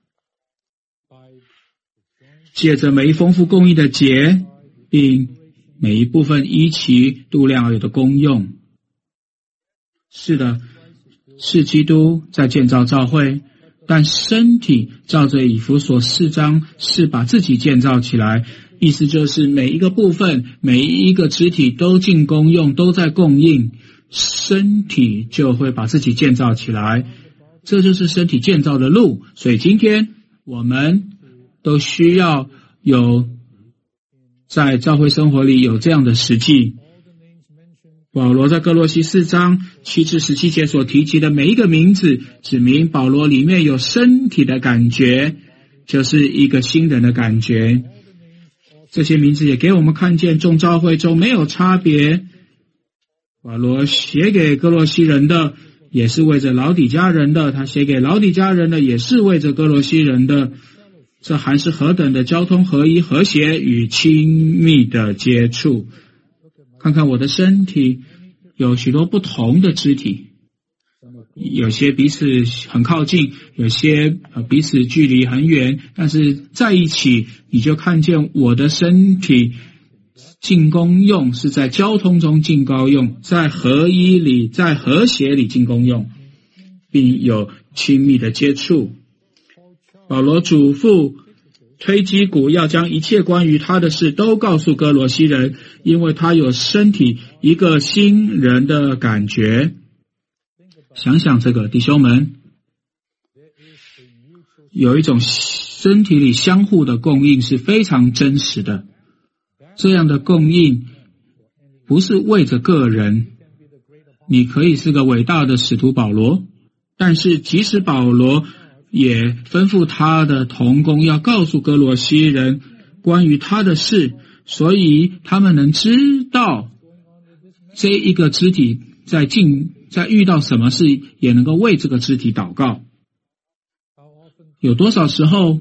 借着每一丰富供应的节，并每一部分依其度量而有的功用。是的，是基督在建造教会，但身体照着以弗所四章是把自己建造起来，意思就是每一个部分每一个肢体都尽功用，都在供应，身体就会把自己建造起来，这就是身体建造的路。所以今天我们都需要有在教会生活里有这样的实际。保罗在哥罗西四章七至十七节所提及的每一个名字，指明保罗里面有身体的感觉，就是一个新人的感觉。这些名字也给我们看见众教会中没有差别。保罗写给哥罗西人的也是为着老底嘉人的，他写给老底嘉人的也是为着哥罗西人的，这还是何等的交通合一、和谐与亲密的接触。看看我的身体，有许多不同的肢体，有些彼此很靠近，有些彼此距离很远，但是在一起，你就看见我的身体尽功用，是在交通中尽功用，在合一里，在和谐里尽功用，并有亲密的接触。保罗嘱咐推基古要将一切关于他的事都告诉哥罗西人，因为他有身体一个新人的感觉。想想这个，弟兄们，有一种身体里相互的供应是非常真实的，这样的供应不是为着个人。你可以是个伟大的使徒保罗，但是即使保罗也吩咐他的同工要告诉哥罗西人关于他的事，所以他们能知道这一个肢体在进在遇到什么事，也能够为这个肢体祷告。有多少时候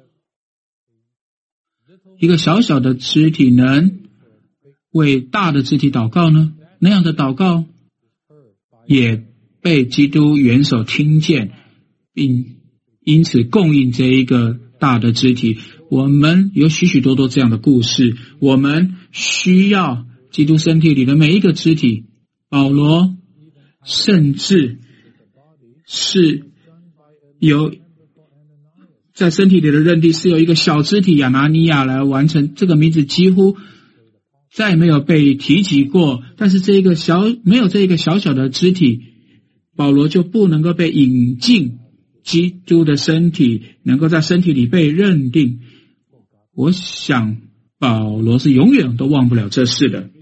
一个小小的肢体能为大的肢体祷告呢？那样的祷告也被基督元首听见，并因此供应这一个大的肢体。我们有许许多多这样的故事，我们需要基督身体里的每一个肢体。保罗甚至是有在身体里的认定是由一个小肢体亚拿尼亚来完成，这个名字几乎再没有被提及过，但是这一个小没有这一个小小的肢体，保罗就不能够被引进基督的身体，能够在身体里被认定。我想保罗是永远都忘不了这事的。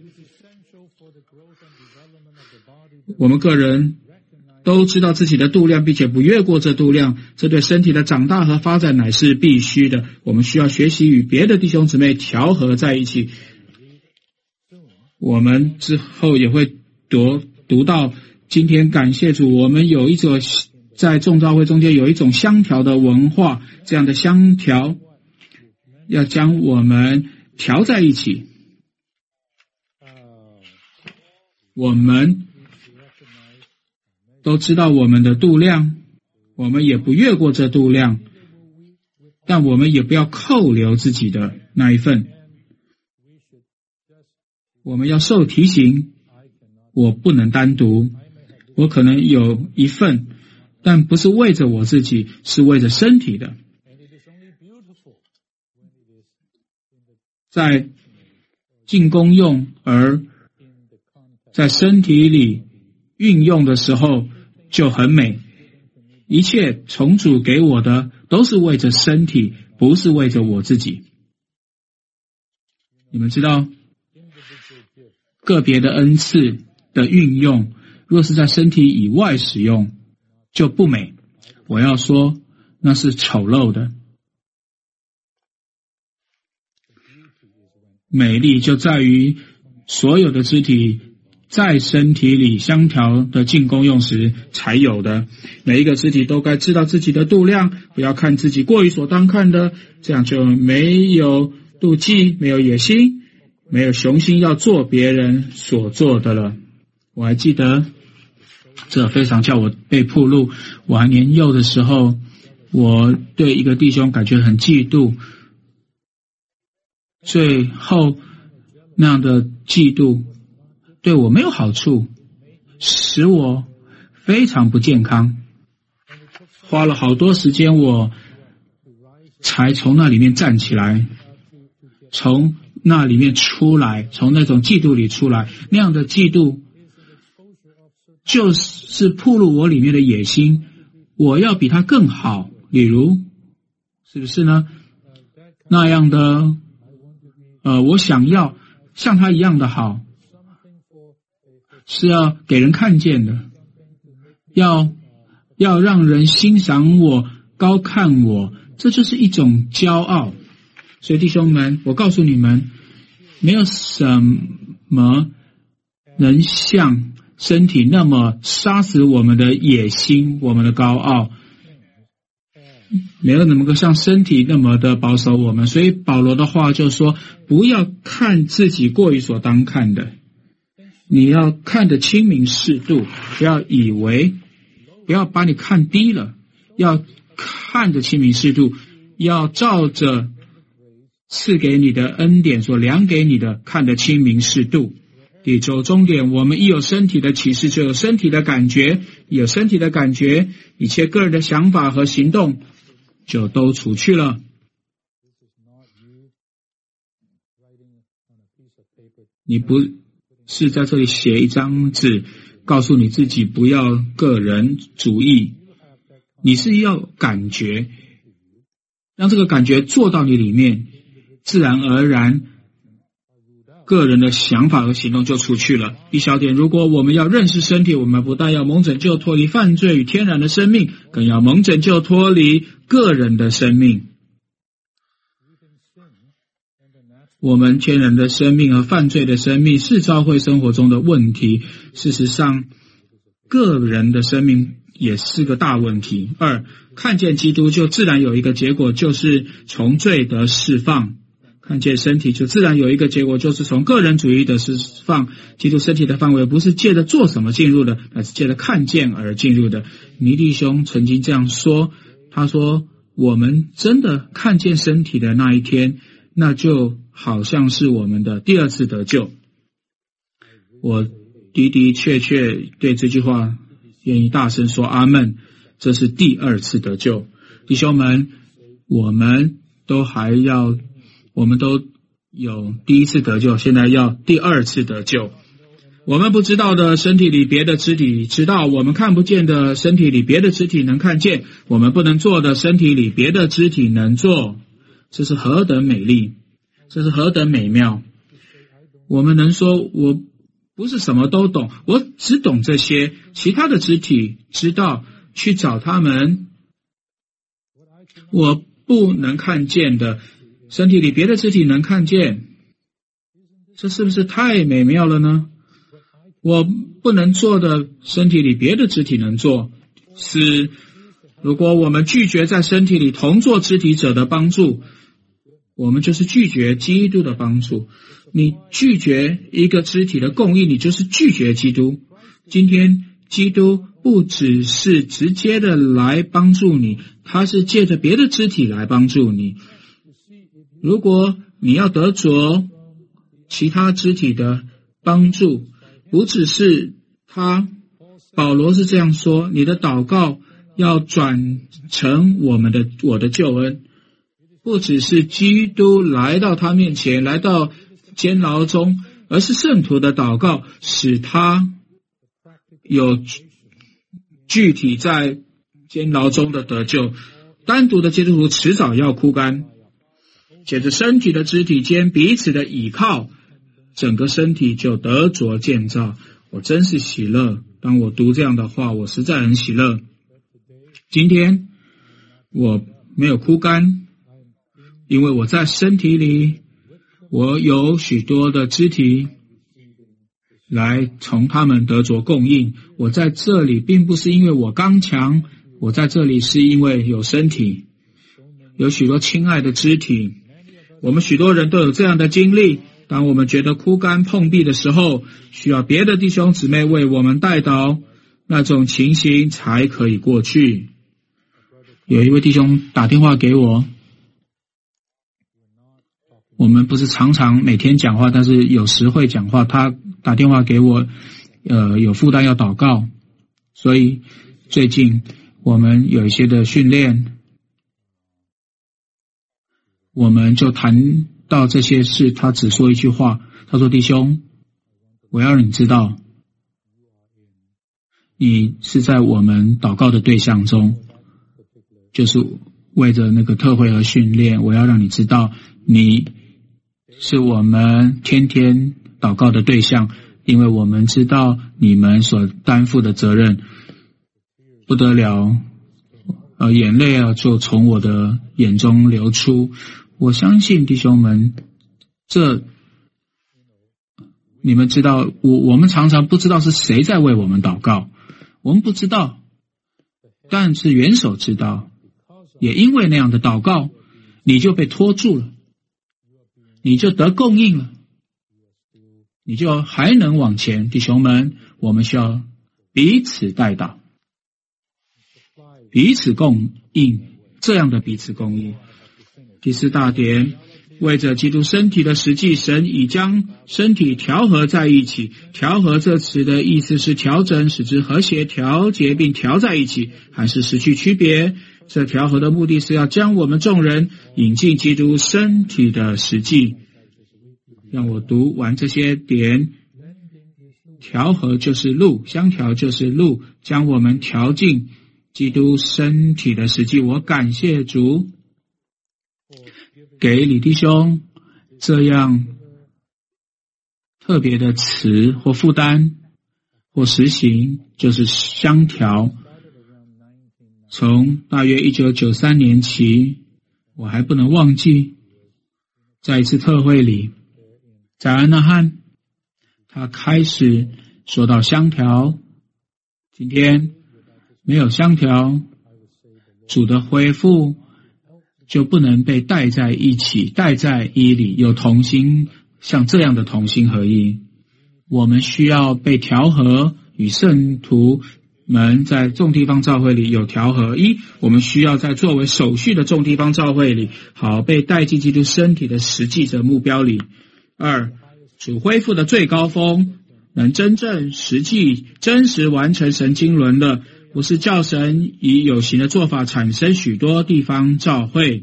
我们个人都知道自己的度量，并且不越过这度量，这对身体的长大和发展乃是必须的。我们需要学习与别的弟兄姊妹调和在一起。 我们之后也会读读到，今天感谢主，我们有一种在众召会中间有一种相调的文化，这样的相调要将我们调在一起。我们都知道我们的度量，我们也不越过这度量，但我们也不要扣留自己的那一份。我们要受提醒，我不能单独，我可能有一份，但不是为着我自己，是为着身体的。在进功用而在身体里运用的时候就很美。一切从主给我的都是为着身体，不是为着我自己。你们知道个别的恩赐的运用，若是在身体以外使用就不美，我要说那是丑陋的。美丽就在于所有的肢体在身体里相调的进功用时才有的。每一个肢体都该知道自己的度量，不要看自己过于所当看的，这样就没有妒忌，没有野心，没有雄心要做别人所做的了。我还记得这非常叫我被暴露，我还年幼的时候，我对一个弟兄感觉很嫉妒，最后那样的嫉妒对我没有好处，使我非常不健康，花了好多时间我才从那里面站起来，从那里面出来，从那种嫉妒里出来。那样的嫉妒就是暴露我里面的野心，我要比他更好，例如是不是呢？那样的呃，我想要像他一样的好，是要给人看见的，要要让人欣赏我，高看我，这就是一种骄傲。所以弟兄们，我告诉你们，没有什么能像身体那么杀死我们的野心，我们的高傲，没有能够像身体那么的保守我们。所以保罗的话就说，不要看自己过于所当看的，你要看得清明适度，不要以为，不要把你看低了，要看得清明适度，要照着赐给你的恩典所量给你的看得清明适度。第九终点，我们一有身体的启示，就有身体的感觉，有身体的感觉，一切个人的想法和行动就都除去了。你不是在这里写一张纸告诉你自己不要个人主义，你是要感觉，让这个感觉做到你里面，自然而然个人的想法和行动就出去了。一小点，如果我们要认识身体，我们不但要蒙拯救脱离犯罪与天然的生命，更要蒙拯救脱离个人的生命。我们天然的生命和犯罪的生命是教会生活中的问题，事实上个人的生命也是个大问题。二，看见基督就自然有一个结果，就是从罪得释放。看见身体就自然有一个结果，就是从个人主义的释放。基督身体的范围不是借着做什么进入的，而是借着看见而进入的。尼弟兄曾经这样说，他说我们真的看见身体的那一天，那就好像是我们的第二次得救。我的的确确对这句话愿意大声说阿们，这是第二次得救。弟兄们，我们都还要我们都有第一次得救，现在要第二次得救。我们不知道的身体里别的肢体知道，我们看不见的身体里别的肢体能看见，我们不能做的身体里别的肢体能做。这是何等美丽，这是何等美妙。我们能说我不是什么都懂，我只懂这些，其他的肢体知道，去找他们。我不能看见的身体里别的肢体能看见， 这是不是太美妙了呢？我不能做的，身体里别的肢体能做。是，如果我们拒绝在身体里同做肢体者的帮助，我们就是拒绝基督的帮助。你拒绝一个肢体的供应，你就是拒绝基督。今天基督不只是直接的来帮助你，他是借着别的肢体来帮助你。如果你要得着其他肢体的帮助，不只是他，保罗是这样说，你的祷告要转成我们的我的救恩，不只是基督来到他面前，来到监牢中，而是圣徒的祷告使他有具体在监牢中的得救。单独的基督徒迟早要枯干，借着身体的肢体间彼此的倚靠，整个身体就得着建造。我真是喜乐，当我读这样的话，我实在很喜乐。今天我没有枯干，因为我在身体里，我有许多的肢体来从他们得着供应。我在这里并不是因为我刚强，我在这里是因为有身体，有许多亲爱的肢体。我们许多人都有这样的经历，当我们觉得枯干碰壁的时候，需要别的弟兄姊妹为我们代祷，那种情形才可以过去。有一位弟兄打电话给我，我们不是常常每天讲话，但是有时会讲话。他打电话给我，呃，有负担要祷告，所以最近我们有一些的训练，我们就谈到这些事。他只说一句话，他说：弟兄，我要让你知道，你是在我们祷告的对象中，就是为着那个特会和训练，我要让你知道，你是我们天天祷告的对象，因为我们知道你们所担负的责任不得了，呃，眼泪啊就从我的眼中流出。我相信弟兄们，这你们知道，我我们常常不知道是谁在为我们祷告，我们不知道，但是元首知道，也因为那样的祷告，你就被拖住了，你就得供应了，你就还能往前。弟兄们，我们需要彼此代祷，彼此供应，这样的彼此供应。第四大点，为着基督身体的实际，神已将身体调和在一起。调和这词的意思是调整，使之和谐、调节并调在一起，还是失去区别。这调和的目的是要将我们众人引进基督身体的实际。让我读完这些点。调和就是路，相调就是路，将我们调进基督身体的实际。我感谢主给李弟兄这样特别的词或负担或实行，就是相调。从大约一九九三年起，我还不能忘记，在一次特会里，在安纳汉，他开始说到相调。今天没有相调，主的恢复就不能被带在一起，带在一里，有同心，像这样的同心合一。我们需要被调和，与圣徒们在众地方教会里有调和。一，我们需要在作为手续的众地方教会里，好被带进基督身体的实际的目标里。二，主恢复的最高峰，能真正实际真实完成神经纶的，不是叫神以有形的做法产生许多地方教会，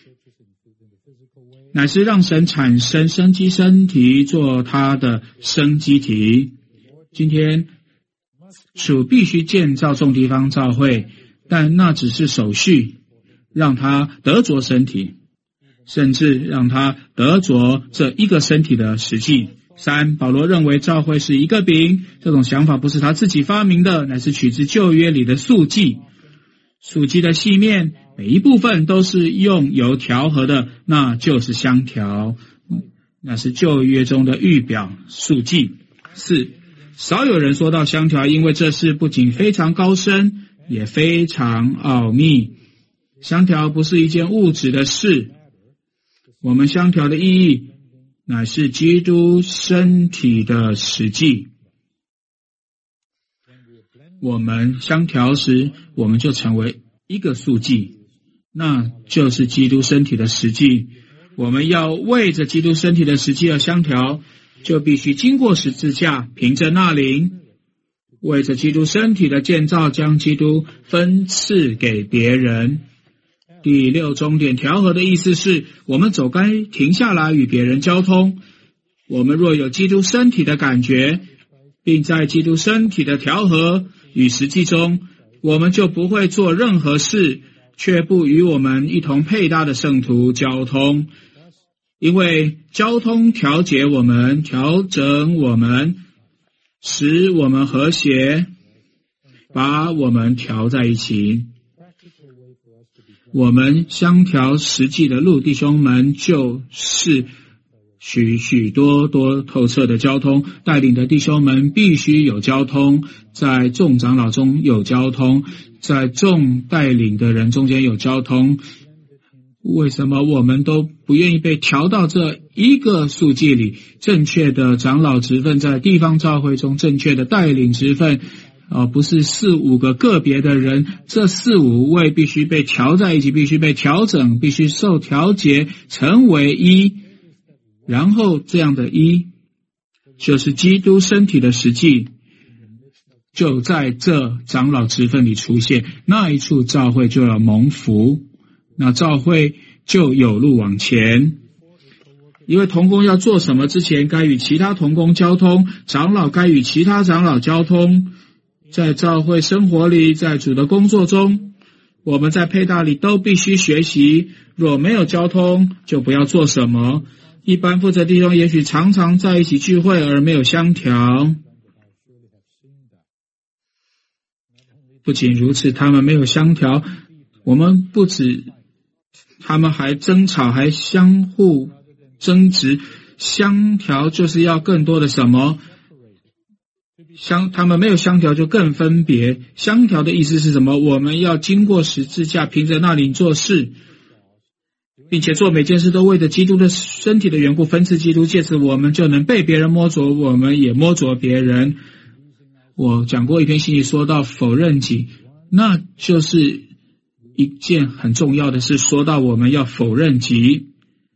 乃是让神产生生机身体做他的生机体。今天主必须建造众地方教会，但那只是手续，让他得着身体，甚至让他得着这一个身体的实际。三，保罗认为教会是一个饼，这种想法不是他自己发明的，乃是取自旧约里的素祭。素祭的细面每一部分都是用油调和的，那就是香调。 那是旧约中的预表述记。四，少有人说到香条，因为这事不仅非常高深，也非常奥秘。香条不是一件物质的事，我们香条的意义乃是基督身体的实际。我们香条时，我们就成为一个素祭，那就是基督身体的实际。我们要为着基督身体的实际而香条，就必须经过十字架，凭着那灵，为着基督身体的建造，将基督分赐给别人。第六终点调和的意思是，我们走该停下来与别人交通。我们若有基督身体的感觉，并在基督身体的调和与实际中，我们就不会做任何事，却不与我们一同配搭的圣徒交通。因为交通调节我们，调整我们，使我们和谐，把我们调在一起。我们相调实际的路，弟兄们，就是许许多多透彻的交通。带领的弟兄们必须有交通，在众长老中有交通，在众带领的人中间有交通。为什么我们都不愿意被调到这一个数记里？正确的长老职分，在地方教会中正确的带领职分，呃，不是四五个个别的人，这四五位必须被调在一起，必须被调整，必须受调节，成为一。然后这样的一，就是基督身体的实际，就在这长老职分里出现。那一处教会就要蒙福，那教会就有路往前。因为同工要做什么之前，该与其他同工交通，长老该与其他长老交通。在教会生活里，在主的工作中，我们在配搭里都必须学习。若没有交通，就不要做什么。一般负责弟兄也许常常在一起聚会，而没有相调。不仅如此，他们没有相调，我们不止他们还争吵，还相互争执。相调就是要更多的什么？相，他们没有相调就更分别。相调的意思是什么？我们要经过十字架，凭着那灵做事，并且做每件事都为着基督的身体的缘故，分赐基督，借此我们就能被别人摸着，我们也摸着别人。我讲过一篇信息说到否认己，那就是一件很重要的事，说到我们要否认己，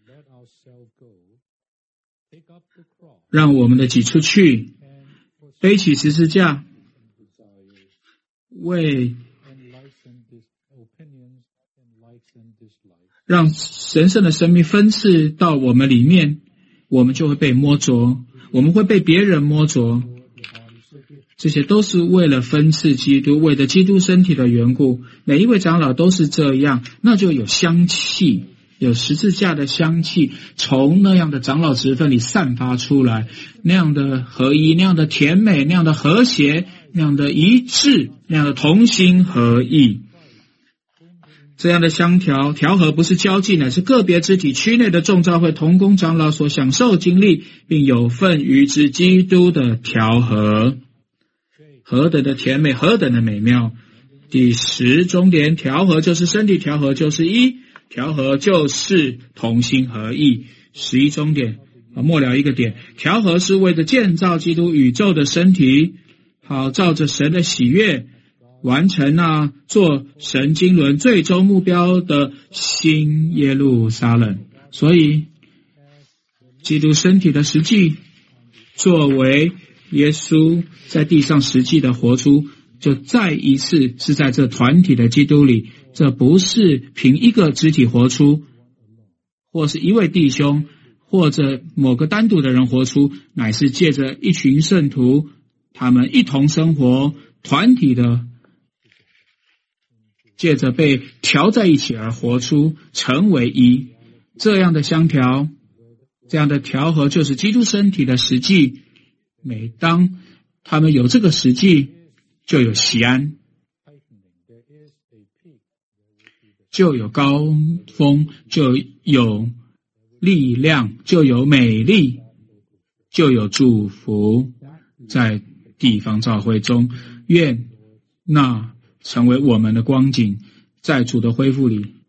让我们的己出去，背起十字架，为让神圣的生命分赐到我们里面，我们就会被摸着，我们会被别人摸着。这些都是为了分赐基督，为了基督身体的缘故。每一位长老都是这样，那就有香气，有十字架的香气从那样的长老职分里散发出来，那样的合一，那样的甜美，那样的和谐，那样的一致，那样的同心合意。这样的相调调和不是交际，乃是个别肢体区内的众教会同工长老所享受经历，并有份于之基督的调和。何等的甜美，何等的美妙。第十终点，调和就是身体，调和就是一，调和就是同心合意。十一终点，末了一个点，调和是为了建造基督宇宙的身体，好照着神的喜悦完成那做神经纶最终目标的新耶路撒冷。所以基督身体的实际，作为耶稣在地上实际的活出，就再一次是在这团体的基督里，这不是凭一个肢体活出，或是一位弟兄，或者某个单独的人活出，乃是借着一群圣徒，他们一同生活，团体的借着被调在一起而活出，成为一。这样的相调，这样的调和就是基督身体的实际。每当他们有这个实际，就有喜安，就有高峰，就有力量，就有美丽，就有祝福，在地方教会中，愿那成为我们的光景，在主的恢复里